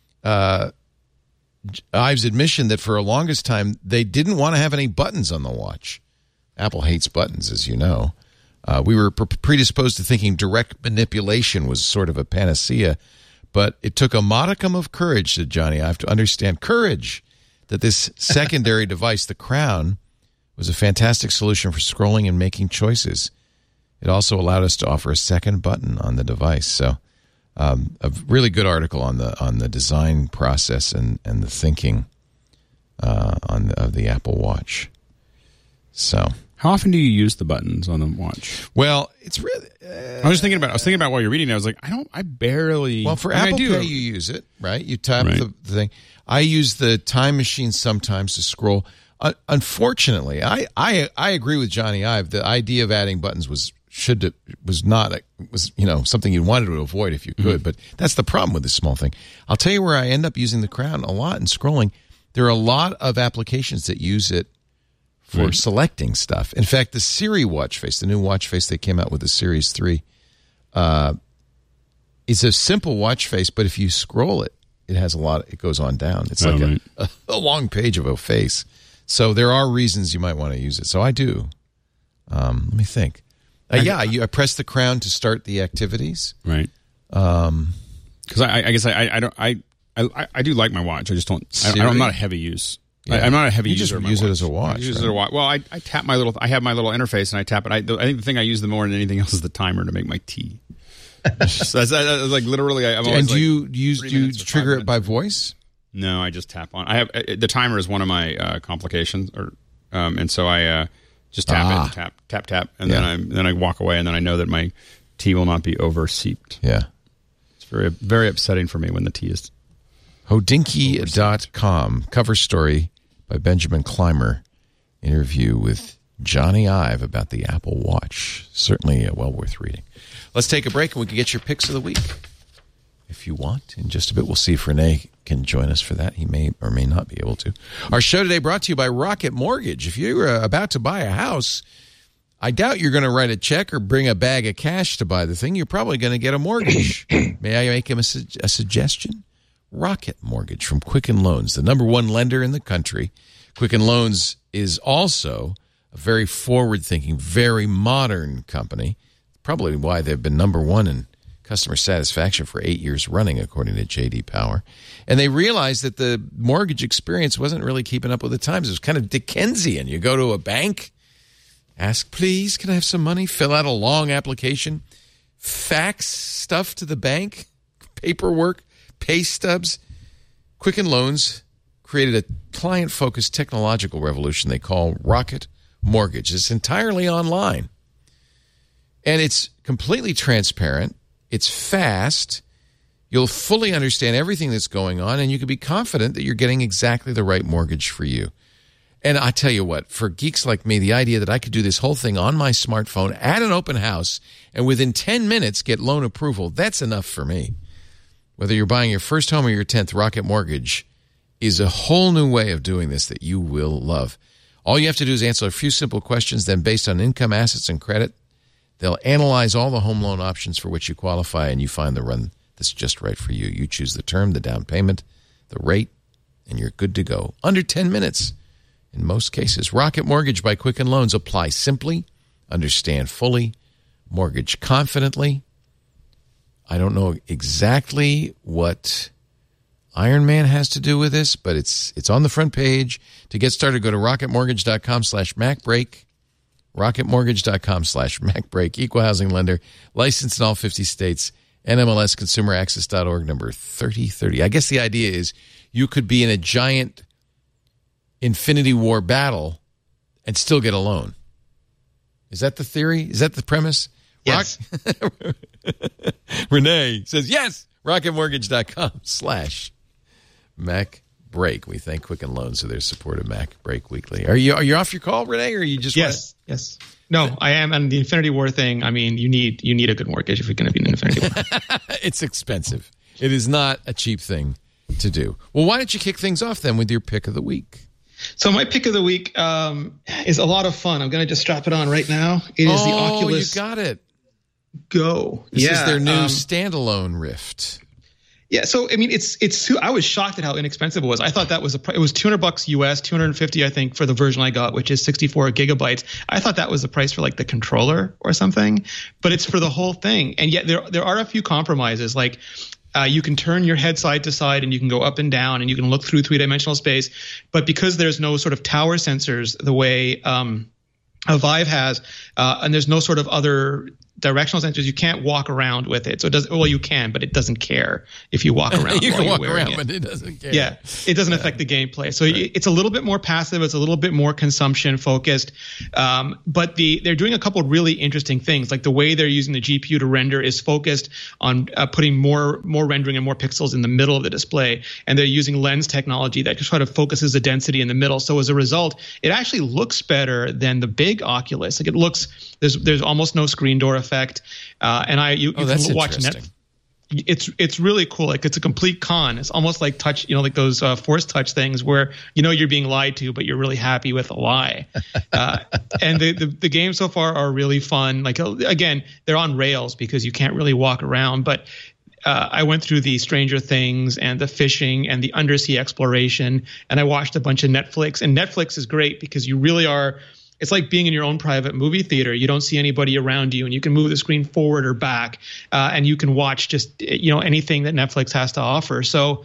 Ive's admission that for the longest time they didn't want to have any buttons on the watch. Apple hates buttons, as you know. We were predisposed to thinking direct manipulation was sort of a panacea, but it took a modicum of courage, said Johnny Ive, to understand that this secondary device, the Crown, was a fantastic solution for scrolling and making choices. It also allowed us to offer a second button on the device. So a really good article on the design process and the thinking of the Apple Watch. So, how often do you use the buttons on the watch? Well, it's really. I was thinking about while you're reading it. I was like, I barely. Well, for Apple Pay, you use it, right? You tap the thing. I use the Time Machine sometimes to scroll. Unfortunately, I agree with Johnny Ive. The idea of adding buttons was something you wanted to avoid if you could. But that's the problem with this small thing. I'll tell you where I end up using the Crown a lot in scrolling. There are a lot of applications that use it for selecting stuff. In fact, the Siri watch face, the new watch face they came out with, the Series 3, it's a simple watch face, but if you scroll it, it has it goes on down. It's like a long page of a face. So there are reasons you might want to use it. So I do. Let me think. I press the Crown to start the activities. Right. Because I guess I do like my watch. I just don't. I'm not a heavy use. Yeah. I'm not a heavy user. You just use it as a watch. I use it as a watch. Well, I tap my little. I have my little interface and I tap it. I think the thing I use the more than anything else is the timer to make my tea. So that's like literally. I'm always do you trigger it by voice? No, I just tap on. I have the timer is one of my complications, and so I just tap it, tap, and then I walk away, and then I know that my tea will not be over seeped. Yeah, it's very very upsetting for me when the tea is Hodinkee.com. Cover story by Benjamin Clymer. Interview with Johnny Ive about the Apple Watch. Certainly well worth reading. Let's take a break and we can get your picks of the week if you want. In just a bit, we'll see if Renee can join us for that. He may or may not be able to. Our show today brought to you by Rocket Mortgage. If you're about to buy a house, I doubt you're going to write a check or bring a bag of cash to buy the thing. You're probably going to get a mortgage. May I make him a suggestion? Rocket Mortgage from Quicken Loans, the number one lender in the country. Quicken Loans is also a very forward-thinking, very modern company. Probably why they've been number one in customer satisfaction for 8 years running, according to J.D. Power. And they realized that the mortgage experience wasn't really keeping up with the times. It was kind of Dickensian. You go to a bank, ask, please, can I have some money? Fill out a long application, fax stuff to the bank, paperwork, pay stubs. Quicken Loans created a client-focused technological revolution they call Rocket Mortgage. It's entirely online. And it's completely transparent. It's fast. You'll fully understand everything that's going on, and you can be confident that you're getting exactly the right mortgage for you. And I tell you what, for geeks like me, the idea that I could do this whole thing on my smartphone at an open house and within 10 minutes get loan approval, that's enough for me. Whether you're buying your first home or your 10th, Rocket Mortgage is a whole new way of doing this that you will love. All you have to do is answer a few simple questions, then based on income, assets, and credit, they'll analyze all the home loan options for which you qualify, and you find the run that's just right for you. You choose the term, the down payment, the rate, and you're good to go. Under 10 minutes in most cases. Rocket Mortgage by Quicken Loans. Apply simply, understand fully, mortgage confidently. I don't know exactly what Iron Man has to do with this, but it's on the front page. To get started, go to rocketmortgage.com/MacBreak. rocketmortgage.com/MacBreak. Equal housing lender. Licensed in all 50 states. NMLS consumeraccess.org number 3030. I guess the idea is you could be in a giant Infinity War battle and still get a loan. Is that the theory? Is that the premise? Yes. Renee says yes. rocketmortgage.com/MacBreak. We thank Quicken Loans for their support of MacBreak Weekly. Are you off your call, Renee, or you just yes. No, I am. And the Infinity War thing, I mean, you need a good mortgage if you're going to be in an Infinity War. It's expensive. It is not a cheap thing to do. Well, why don't you kick things off then with your pick of the week? So my pick of the week is a lot of fun. I'm going to just strap it on right now. It is the Oculus. You got it. Go. This is their new standalone Rift. Yeah, so I mean, it's. I was shocked at how inexpensive it was. I thought that was it was $200 US, $250 I think for the version I got, which is 64 gigabytes. I thought that was the price for like the controller or something, but it's for the whole thing. And yet there are a few compromises, like you can turn your head side to side and you can go up and down and you can look through three-dimensional space, but because there's no sort of tower sensors the way a Vive has, and there's no sort of other directional sensors, you can't walk around with it. So it does. Well, you can, but it doesn't care if you walk around. You while can walk you're wearing around, it. but it doesn't care. Yeah, it doesn't affect the gameplay. So it's a little bit more passive. It's a little bit more consumption focused. But they're doing a couple of really interesting things. Like the way they're using the GPU to render is focused on putting more rendering and more pixels in the middle of the display. And they're using lens technology that just sort of focuses the density in the middle. So as a result, it actually looks better than the big Oculus. Like it looks, there's almost no screen door effect. And you can watch Netflix. It's really cool. Like it's a complete con. It's almost like touch, like those force touch things where you're being lied to, but you're really happy with a lie. And the games so far are really fun. Like again, they're on rails because you can't really walk around. But I went through the Stranger Things and the fishing and the undersea exploration, and I watched a bunch of Netflix. And Netflix is great because you really are. It's like being in your own private movie theater. You don't see anybody around you, and you can move the screen forward or back, and you can watch just anything that Netflix has to offer. So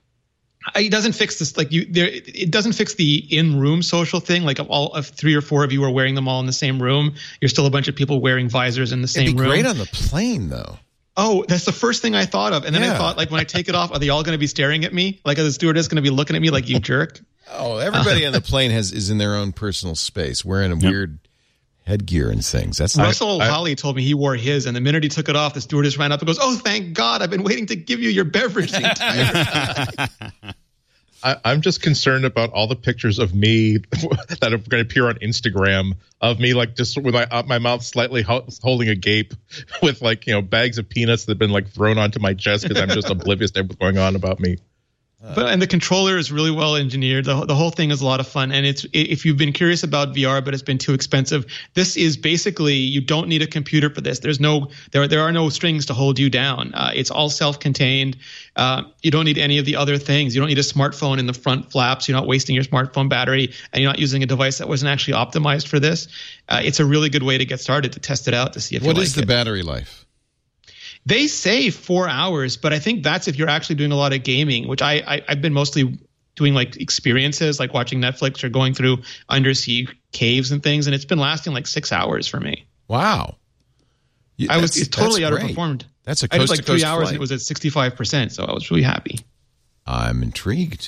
it doesn't fix this. It doesn't fix the in-room social thing. Like if 3 or 4 of you are wearing them all in the same room, you're still a bunch of people wearing visors in the same room. It'd be great on the plane, though. Oh, that's the first thing I thought of. And then I thought, like, when I take it off, are they all going to be staring at me? Like, are the stewardess going to be looking at me like, you jerk? Oh, everybody on the plane is in their own personal space, wearing a weird headgear and things. That's Russell Holly told me he wore his, and the minute he took it off, the stewardess ran up and goes, "Oh, thank God! I've been waiting to give you your beverage the entire time." I'm just concerned about all the pictures of me that are going to appear on Instagram of me like just with my mouth slightly holding a gape with like, you know, bags of peanuts that have been like thrown onto my chest because I'm just oblivious to what's going on about me. And the controller is really well engineered. The whole thing is a lot of fun. And if you've been curious about VR, but it's been too expensive, this is basically, you don't need a computer for this. There are no strings to hold you down. It's all self-contained. You don't need any of the other things. You don't need a smartphone in the front flaps. You're not wasting your smartphone battery, and you're not using a device that wasn't actually optimized for this. It's a really good way to get started, to test it out, to see if you like it. What is the battery life? They say 4 hours, but I think that's if you're actually doing a lot of gaming, which I've been mostly doing like experiences, like watching Netflix or going through undersea caves and things, and it's been lasting like 6 hours for me. Wow. It's totally underperformed. That's a I did like coast-to-coast 3 hours flight. and it was at 65%, so I was really happy. I'm intrigued.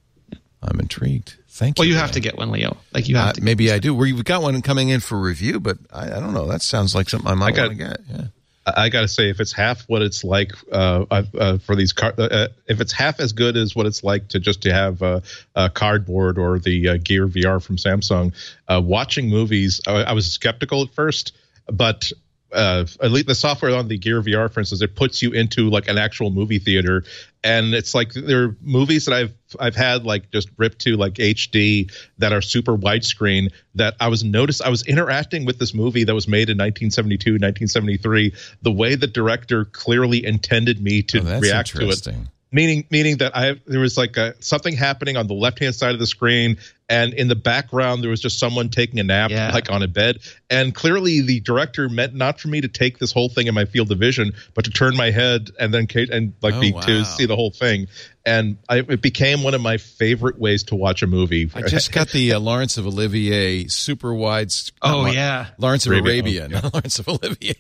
Thank you. Well, you have to get one, Leo. Like you have to. Maybe I do. We've got one coming in for review, but I don't know. That sounds like something I might want to get. Yeah. I got to say, if it's half what it's like for these if it's half as good as what it's like to have a cardboard or the Gear VR from Samsung, watching movies, I was skeptical at first, but at least the software on the Gear VR, for instance, it puts you into like an actual movie theater, and it's like there are movies that I've had like just ripped to like HD that are super widescreen that I was interacting with this movie that was made in 1972, 1973, the way the director clearly intended me to react to it. Meaning that there was like something happening on the left-hand side of the screen, and in the background there was just someone taking a nap, like on a bed. And clearly the director meant not for me to take this whole thing in my field of vision, but to turn my head and then to see the whole thing. And it became one of my favorite ways to watch a movie. I just got the Lawrence of Olivier super wide. Lawrence of Arabia, not Lawrence of Olivier.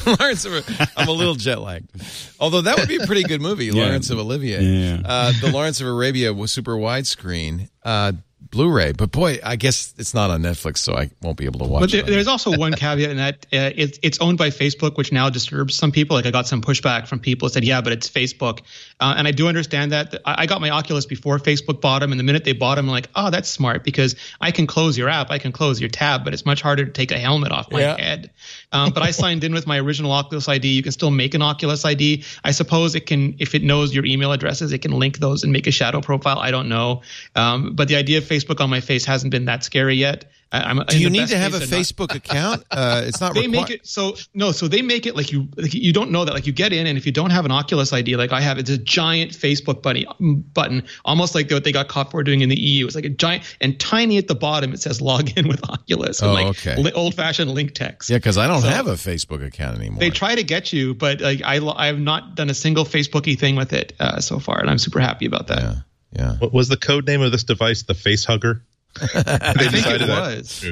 I'm a little jet lagged. Although that would be a pretty good movie, Lawrence of Olivier. Yeah. The Lawrence of Arabia was super widescreen. Blu-ray, but boy, I guess it's not on Netflix, so I won't be able to watch it. But there's also one caveat in that it's owned by Facebook, which now disturbs some people. Like I got some pushback from people who said, yeah, but it's Facebook. And I do understand that. I got my Oculus before Facebook bought them, and the minute they bought them, I'm like, oh, that's smart, because I can close your app, I can close your tab, but it's much harder to take a helmet off my head. But I signed in with my original Oculus ID. You can still make an Oculus ID. I suppose it can, if it knows your email addresses, it can link those and make a shadow profile. I don't know. But the idea of Facebook on my face hasn't been that scary yet. Do you need to have a Facebook account? It's not. They make it so no. So they make it like you don't know that. Like you get in, and if you don't have an Oculus ID, like I have, it's a giant Facebook button, almost like what they got caught for doing in the EU. It's like a giant and tiny at the bottom. It says log in with Oculus. And old-fashioned link text. Yeah, because I don't have a Facebook account anymore. They try to get you, but like I have not done a single Facebooky thing with it so far, and I'm super happy about that. Yeah. What was the code name of this device? The Face Hugger. I think it was.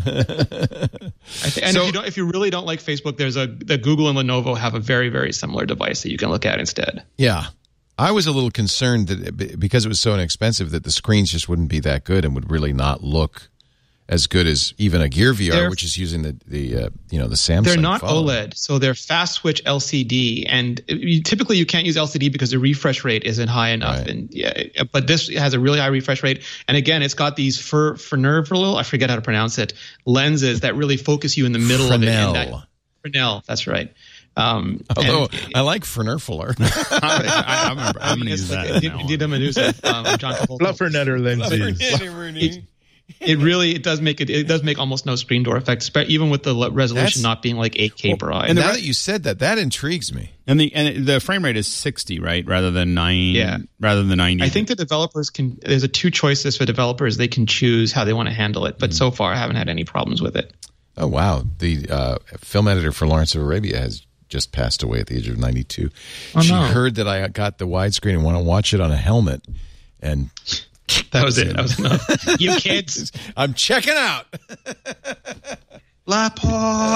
If you really don't like Facebook, the Google and Lenovo have a very, very similar device that you can look at instead. Yeah. I was a little concerned that because it was so inexpensive that the screens just wouldn't be that good and would really not look as good as even a Gear VR, which is using the Samsung. They're not phone. OLED, so they're fast switch LCD, and typically you can't use LCD because the refresh rate isn't high enough. Right. And but this has a really high refresh rate, and again, it's got these Fresnel, I forget how to pronounce it, lenses that really focus you in the middle of it. Fresnel, that's right. Although I like Fresnel. I remember. I'm going to use that. Dida Medusa, John Travolta. Fluffernutter lenses. It does make almost no screen door effect, even with the resolution not being like 8K per eye. And now that you said that intrigues me. And the frame rate is 60, right, rather than 90. I think the developers there's two choices for developers. They can choose how they want to handle it, but so far I haven't had any problems with it. Oh wow, the film editor for Lawrence of Arabia has just passed away at the age of 92. She heard that I got the widescreen and want to watch it on a helmet, and that was it. That was enough. You kids, I'm checking out. Laporte.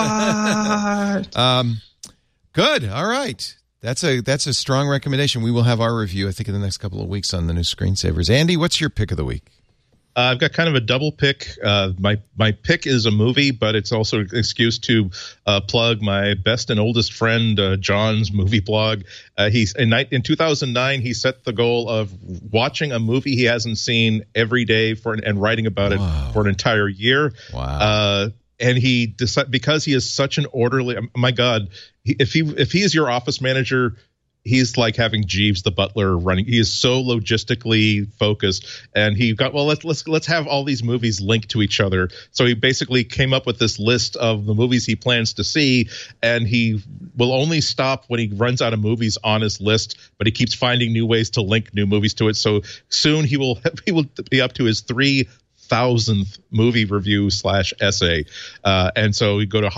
Good. All right. That's a strong recommendation. We will have our review, I think, in the next couple of weeks on the new screensavers. Andy, what's your pick of the week? I've got kind of a double pick. My pick is a movie, but it's also an excuse to plug my best and oldest friend, John's movie blog. In 2009, he set the goal of watching a movie he hasn't seen every day and writing about it for an entire year. Wow. And he decided, because he is such an orderly, my God, if he is your office manager, he's like having Jeeves the butler running. He is so logistically focused, and he got, well, let's have all these movies linked to each other. So he basically came up with this list of the movies he plans to see, and he will only stop when he runs out of movies on his list, but he keeps finding new ways to link new movies to it. So soon he will be up to his 3,000th movie review / essay. And so we go to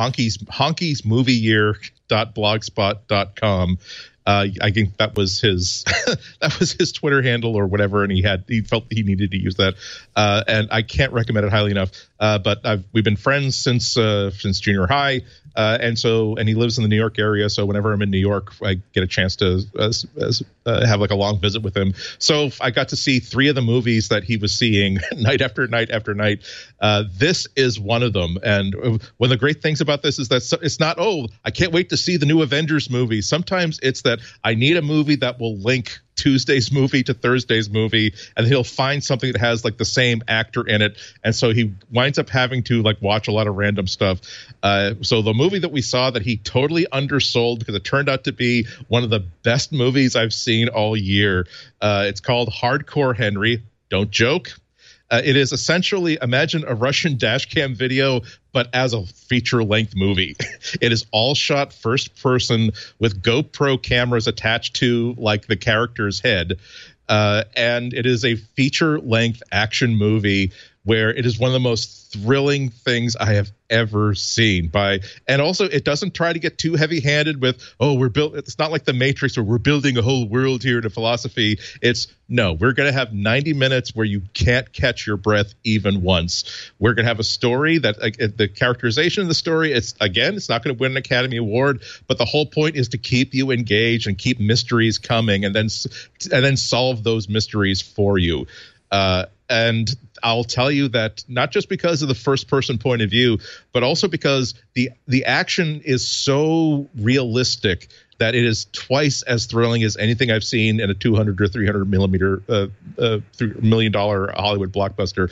honkiesmovieyear.blogspot.com. I think that was his Twitter handle or whatever, and he felt he needed to use that, and I can't recommend it highly enough. But we've been friends since junior high, and he lives in the New York area. So whenever I'm in New York, I get a chance to have like a long visit with him. So I got to see 3 of the movies that he was seeing night after night after night. This is one of them, and one of the great things about this is that it's not, oh, I can't wait to see the new Avengers movie. Sometimes it's that I need a movie that will link Tuesday's movie to Thursday's movie, and he'll find something that has like the same actor in it, and so he winds up having to like watch a lot of random stuff. So the movie that we saw that he totally undersold, because it turned out to be one of the best movies I've seen all year. It's called Hardcore Henry. Don't joke. It is essentially, imagine a Russian dashcam video, but as a feature-length movie. It is all shot first person with GoPro cameras attached to like the character's head. And it is a feature-length action movie where it is one of the most thrilling things I have ever seen. And also, it doesn't try to get too heavy-handed with, it's not like The Matrix where we're building a whole world here to philosophy. We're going to have 90 minutes where you can't catch your breath even once. We're going to have a story that the characterization of the story, it's not going to win an Academy Award, but the whole point is to keep you engaged and keep mysteries coming, and then solve those mysteries for you. And I'll tell you that not just because of the first-person point of view, but also because the action is so realistic that it is twice as thrilling as anything I've seen in a 200 or 300 millimeter $3 million Hollywood blockbuster.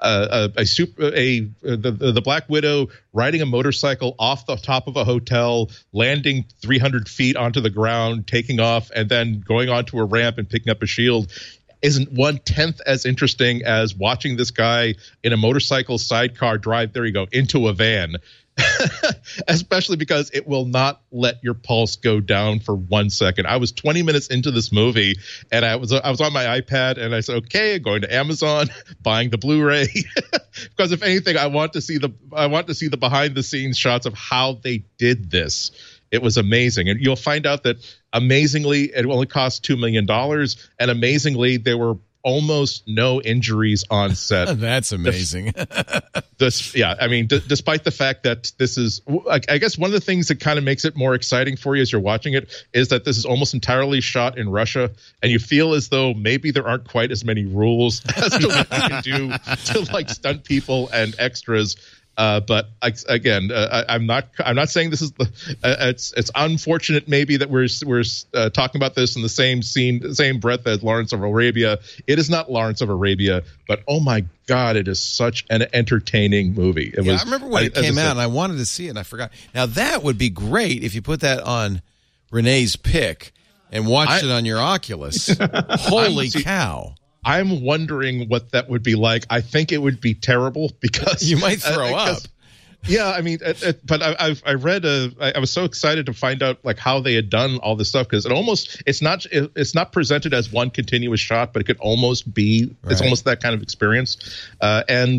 The Black Widow riding a motorcycle off the top of a hotel, landing 300 feet onto the ground, taking off, and then going onto a ramp and picking up a shield isn't 1/10 as interesting as watching this guy in a motorcycle sidecar drive, there you go, into a van. Especially because it will not let your pulse go down for 1 second. I was 20 minutes into this movie, and I was on my iPad, and I said, okay, going to Amazon, buying the Blu-ray, because if anything, I want to see the behind the scenes shots of how they did this. It was amazing. And you'll find out that amazingly, it only cost $2 million. And amazingly, there were almost no injuries on set. That's amazing. Despite the fact that this is, I guess one of the things that kind of makes it more exciting for you as you're watching it is that this is almost entirely shot in Russia, and you feel as though maybe there aren't quite as many rules as to what you can do to like stunt people and extras. But again, I'm not saying this is it's unfortunate maybe that we're talking about this in the same breath as Lawrence of Arabia. It is not Lawrence of Arabia, but oh my God, it is such an entertaining movie. I remember when it came out, and I wanted to see it, and I forgot. Now that would be great if you put that on Renee's pick and watched it on your Oculus. Holy cow! I'm wondering what that would be like. I think it would be terrible because you might throw up. Yeah, I mean, but I read I was so excited to find out like how they had done all this stuff, because it's not presented as one continuous shot, but it could almost be, it's almost that kind of experience. And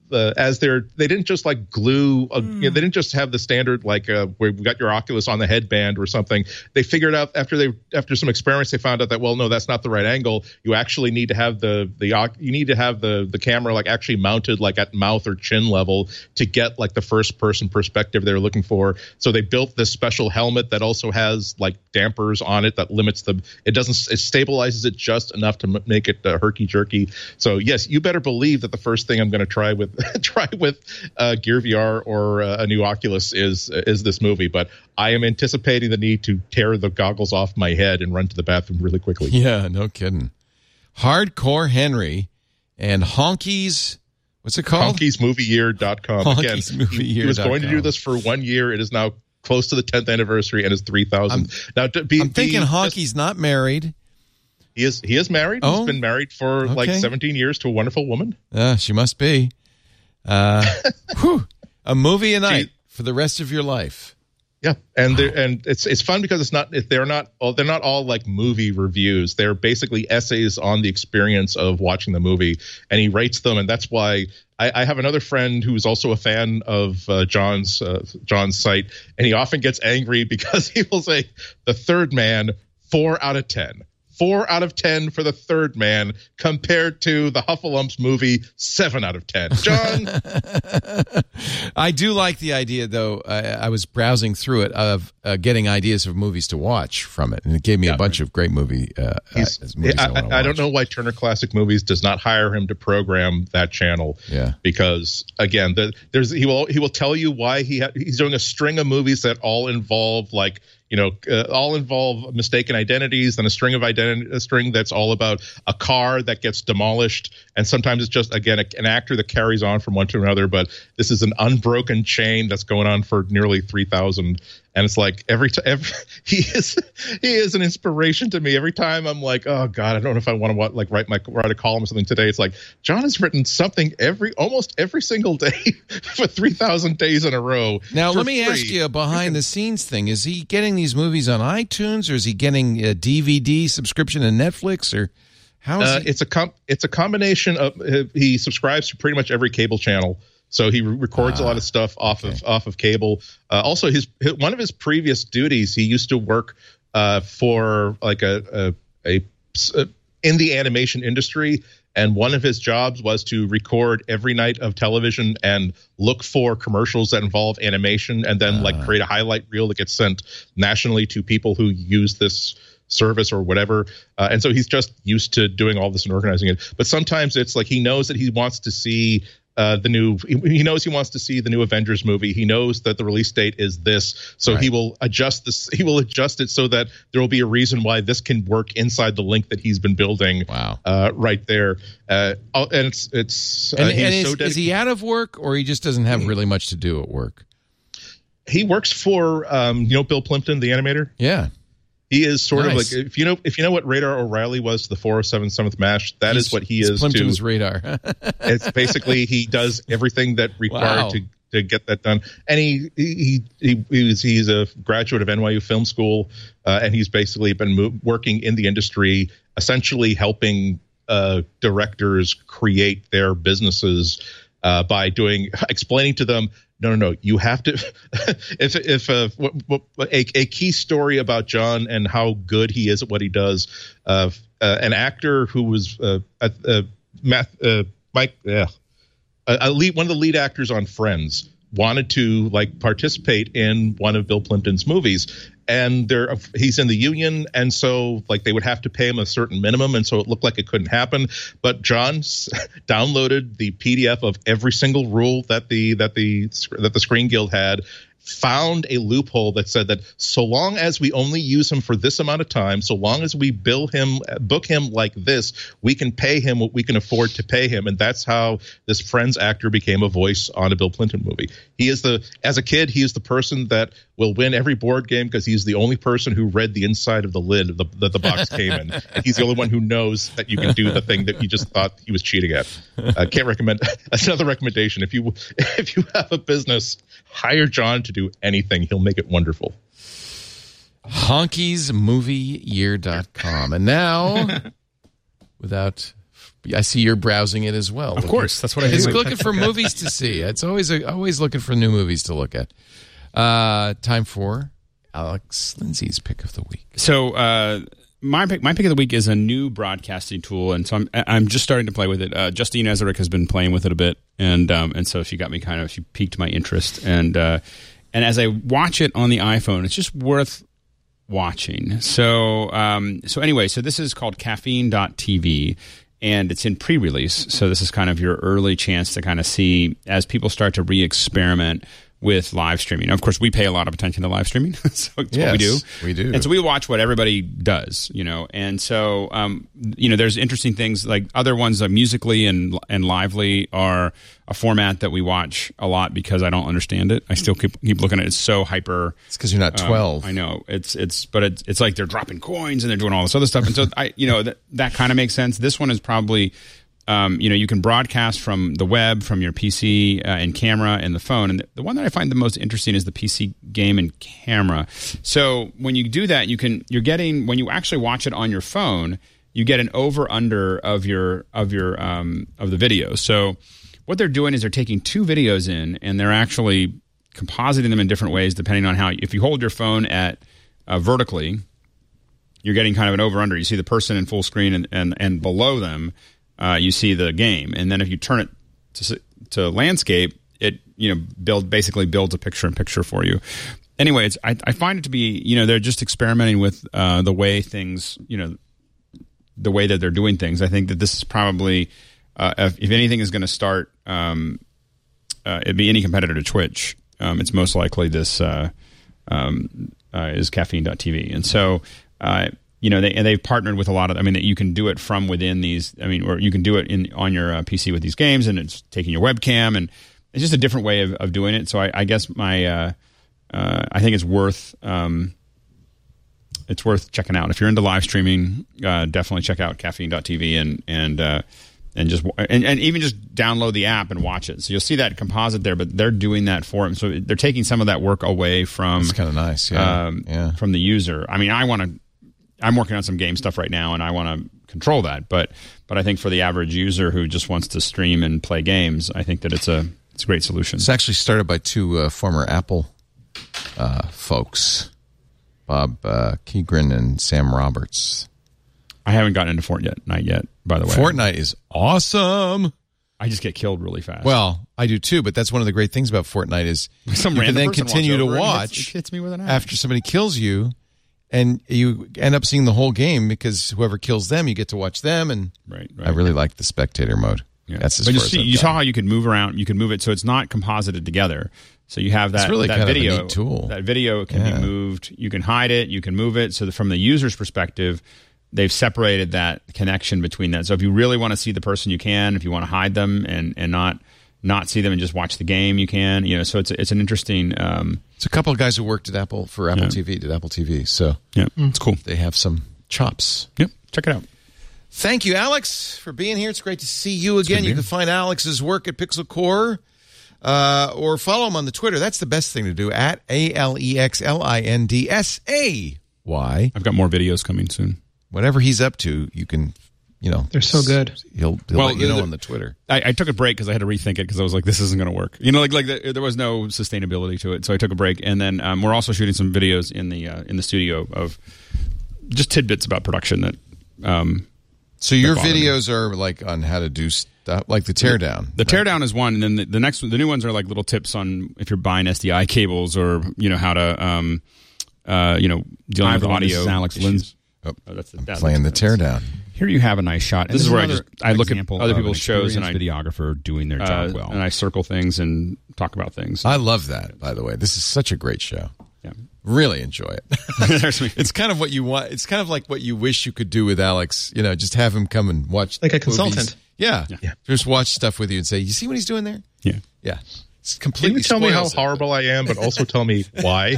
they didn't just like glue, they didn't just have the standard like where you got your Oculus on the headband or something. They figured out after some experiments, they found out that, well, no, that's not the right angle. You actually need to have the camera like actually mounted like at mouth or chin level to get like the first person perspective they were looking for. So they built this special helmet that also has like dampers on it that limits it stabilizes it just enough to make it herky jerky. So yes, you better believe that the first thing I'm going to try with Gear VR or a new Oculus is this movie. But I am anticipating the need to tear the goggles off my head and run to the bathroom really quickly. Yeah, no kidding. Hardcore Henry and Honkies, what's it called? HonkiesMovieYear.com. Again, he was going to do this for 1 year. It is now close to the 10th anniversary and is 3,000. I'm thinking Honky's not married. He is married. Oh, he's been married for like 17 years to a wonderful woman. She must be. A movie a night for the rest of your life. Yeah, and it's fun because they're not all like movie reviews. They're basically essays on the experience of watching the movie, and he rates them. And that's why I have another friend who's also a fan of John's site, and he often gets angry because he will say The Third Man 4 out of 10. 4 out of 10 for The Third Man compared to the Huffalumps movie 7 out of 10. John? I do like the idea, though. I was browsing through it of getting ideas of movies to watch from it, and it gave me a bunch of great movies. I don't know why Turner Classic Movies does not hire him to program that channel. Yeah, because again, he will tell you why he's doing a string of movies that all involve like, all involve mistaken identities, and a string that's all about a car that gets demolished. And sometimes it's just, again, an actor that carries on from one to another. But this is an unbroken chain that's going on for nearly 3,000. And it's like he is an inspiration to me. Every time I'm like, oh God, I don't know if I want to write a column or something today. It's like John has written something almost every single day for 3,000 days in a row. Now let me ask you a behind the scenes thing: is he getting these movies on iTunes, or is he getting a DVD subscription in Netflix, or how is he? It's a combination of he subscribes to pretty much every cable channel. So he records a lot of stuff off of cable. Also, one of his previous duties, he used to work for like a in the animation industry, and one of his jobs was to record every night of television and look for commercials that involve animation, and then like create a highlight reel that gets sent nationally to people who use this service or whatever. And so he's just used to doing all this and organizing it. But sometimes it's like he knows that he wants to see he knows he wants to see the new Avengers movie. He knows that the release date is this, so he will adjust this. He will adjust it so that there will be a reason why this can work inside the link that he's been building. Wow. Right there. And is he out of work, or he just doesn't have really much to do at work? He works for Bill Plimpton, the animator. Yeah. He is sort of like, if you know what Radar O'Reilly was to the 407 7th MASH, is what he is Plimpton's to Radar. It's basically he does everything that required to get that done. And he's a graduate of NYU Film School, and he's basically been working in the industry, essentially helping directors create their businesses by explaining to them, no, you have to. If a key story about John and how good he is at what he does, an actor who was one of the lead actors on Friends wanted to like participate in one of Bill Plimpton's movies, and he's in the union, and so like they would have to pay him a certain minimum, and so it looked like it couldn't happen. But John downloaded the PDF of every single rule that the Screen Guild had, found a loophole that said that so long as we only use him for this amount of time, so long as we book him like this, we can pay him what we can afford to pay him. And that's how this Friends actor became a voice on a Bill Plimpton movie. As a kid, he is the person that will win every board game because he's the only person who read the inside of the lid that the box came in. And he's the only one who knows that you can do the thing that you just thought he was cheating at. Can't recommend. That's another recommendation. If you have a business, hire John to do anything. He'll make it wonderful. HonkiesMovieYear.com. And now, without I see you're browsing it as well. Of course, that's what I do. It's looking for movies to see. It's always looking for new movies to look at. Time for Alex Lindsay's pick of the week. So my pick of the week is a new broadcasting tool, and so I'm just starting to play with it. Justine Ezerick has been playing with it a bit, and so she piqued my interest, and as I watch it on the iPhone, it's just worth watching. So anyway, this is called Caffeine.tv. And it's in pre-release, so this is kind of your early chance to kind of see as people start to re-experiment with live streaming. Now, of course, we pay a lot of attention to live streaming, so it's what we do. We do. And so we watch what everybody does, And so, there's interesting things like other ones like Musically and Lively are a format that we watch a lot because I don't understand it. I still keep looking at it. It's so hyper. It's because you're not 12. I know. It's like they're dropping coins and they're doing all this other stuff. And so that kind of makes sense. This one is probably. You can broadcast from the web, from your PC and camera and the phone. And the one that I find the most interesting is the PC game and camera. So when you do that, when you actually watch it on your phone, you get an over/under of the video. So what they're doing is they're taking two videos in and they're actually compositing them in different ways depending on if you hold your phone at vertically, you're getting kind of an over/under. You see the person in full screen and below them. You see the game, and then if you turn it to landscape, it basically builds a picture-in-picture for you. Anyway, I find it to be they're just experimenting with the way things the way that they're doing things. I think that this is probably if anything is going to start, it'd be any competitor to Twitch. It's most likely this is Caffeine.tv, and so. They've partnered with a lot of. You can do it from within these. Or you can do it on your PC with these games, and it's taking your webcam, and it's just a different way of doing it. So I guess I think it's worth checking out if you're into live streaming. Definitely check out Caffeine.tv and even just download the app and watch it. So you'll see that composite there, but they're doing that for them. So they're taking some of that work away from. It's kind of nice, yeah. From the user. I'm working on some game stuff right now, and I want to control that. But I think for the average user who just wants to stream and play games, I think that it's a great solution. It's actually started by two former Apple folks, Bob Keegren and Sam Roberts. I haven't gotten into Fortnite yet, by the way. Fortnite is awesome. I just get killed really fast. Well, I do too, but that's one of the great things about Fortnite is you can then continue to watch hits me with an axe. After somebody kills you. And you end up seeing the whole game because whoever kills them, you get to watch them. And right. I really like the spectator mode. Yeah. That's as but far as you saw how you could move around. You can move it so it's not composited together. So you have that, it's really that kind video. Of a neat tool. That video can be moved. You can hide it. You can move it. So from the user's perspective, they've separated that connection between that. So if you really want to see the person, you can. If you want to hide them and not see them and just watch the game, you can. So it's an interesting. It's a couple of guys who worked at Apple for Apple TV, did Apple TV. So it's cool. They have some chops. Yep, check it out. Thank you, Alex, for being here. It's great to see you again. You can find Alex's work at Pixel Core or follow him on the Twitter. That's the best thing to do, at ALEXLINDSAY. I've got more videos coming soon. Whatever he's up to, you can... they're so good. He'll let you know on the Twitter. I took a break because I had to rethink it because I was like, this isn't going to work. There was no sustainability to it, so I took a break. And then we're also shooting some videos in the studio of just tidbits about production that. So your videos are like on how to do stuff, like the teardown. The teardown is one, and then the new ones are like little tips on if you're buying SDI cables or how to dealing with audio. This is Alex Lindsay. Playing the teardown. Here you have a nice shot. This is where I look at other people's shows and I videographer doing their job well, and I circle things and talk about things. I love that. By the way, this is such a great show. Yeah, really enjoy it. It's kind of what you want. It's kind of like what you wish you could do with Alex. Just have him come and watch, like a consultant. Yeah, just watch stuff with you and say, "You see what he's doing there?" Yeah. It's completely. Can you tell me how horrible I am, but also tell me why?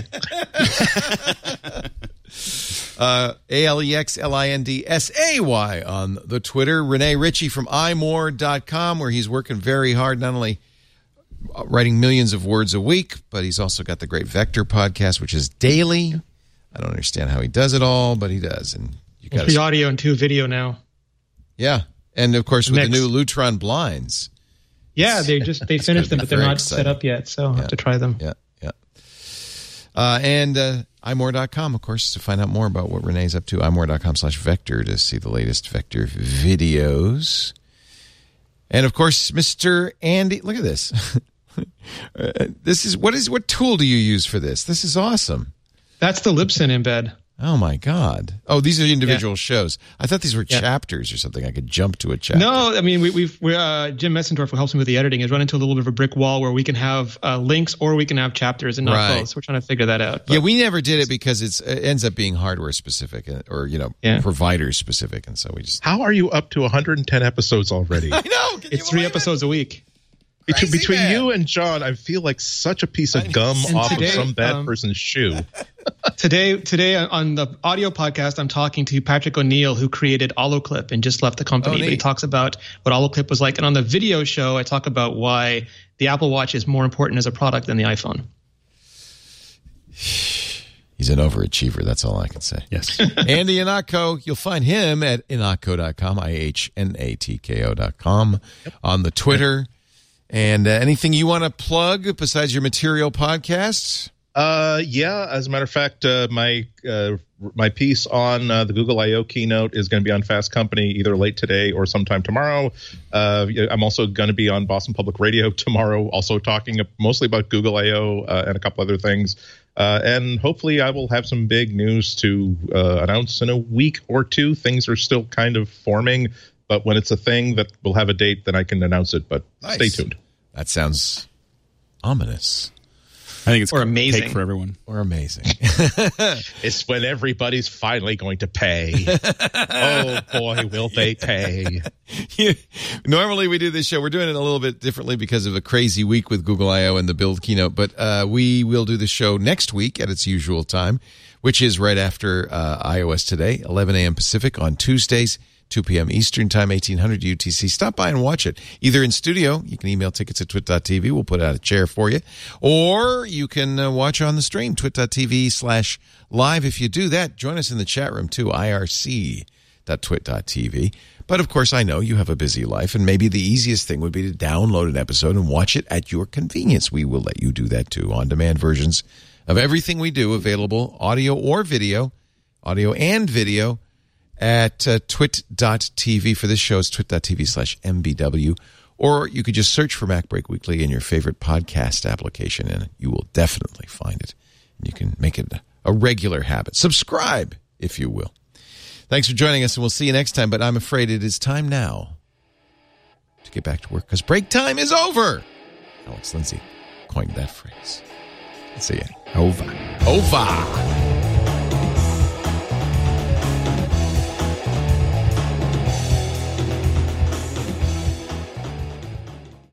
ALEXLINDSAY on the Twitter. Renee Ritchie from imore.com, where he's working very hard, not only writing millions of words a week, but he's also got the great Vector podcast, which is daily. I don't understand how he does it all, but he does. And you got 3 audio and 2 video now. Yeah. And, of course, with the new Lutron blinds. Yeah, they finished them, but they're not set up yet, so I'll have to try them. Yeah. And imore.com, of course, to find out more about what Renee's up to. imore.com/vector to see the latest Vector videos. And, of course, Mr. Andy, look at this. What tool do you use for this? This is awesome. That's the Libsyn embed. Oh, my God. Oh, these are individual shows. I thought these were chapters or something. I could jump to a chapter. No, I mean, Jim Messendorf, who helps me with the editing, has run into a little bit of a brick wall where we can have links or we can have chapters and not both. So we're trying to figure that out. But. Yeah, we never did it because it ends up being hardware specific or, provider specific. And so we just. How are you up to 110 episodes already? I know. It's 3 episodes a week. Between you and John, I feel like such a piece of gum off of some bad person's shoe. Today on the audio podcast, I'm talking to Patrick O'Neill, who created Olloclip and just left the company. But he talks about what Olloclip was like. And on the video show, I talk about why the Apple Watch is more important as a product than the iPhone. He's an overachiever. That's all I can say. Yes. Andy Ihnatko, you'll find him at ihnatko.com, ihnatko.com, on the Twitter. Yep. And anything you want to plug besides your Material podcasts? Yeah. As a matter of fact, my piece on the Google I/O keynote is going to be on Fast Company either late today or sometime tomorrow. I'm also going to be on Boston Public Radio tomorrow, also talking mostly about Google I/O and a couple other things. And hopefully I will have some big news to announce in a week or two. Things are still kind of forming. But when it's a thing that will have a date, then I can announce it. But Stay tuned. That sounds ominous. I think it's amazing cake for everyone. Or amazing. It's when everybody's finally going to pay. Oh, boy, will they pay. Normally we do this show. We're doing it a little bit differently because of a crazy week with Google I/O and the Build keynote. But we will do the show next week at its usual time, which is right after iOS Today, 11 a.m. Pacific on Tuesdays. 2 p.m. Eastern Time, 1800 UTC. Stop by and watch it. Either in studio, you can email tickets at twit.tv. We'll put out a chair for you. Or you can watch on the stream, twit.tv/live. If you do that, join us in the chat room too, irc.twit.tv. But of course, I know you have a busy life, and maybe the easiest thing would be to download an episode and watch it at your convenience. We will let you do that too. On-demand versions of everything we do, available audio or video, audio and video, at twit.tv. For this show, it's twit.tv/MBW. Or you could just search for MacBreak Weekly in your favorite podcast application, and you will definitely find it. You can make it a regular habit. Subscribe, if you will. Thanks for joining us, and we'll see you next time. But I'm afraid it is time now to get back to work, because break time is over. Alex Lindsay coined that phrase. See ya. Over.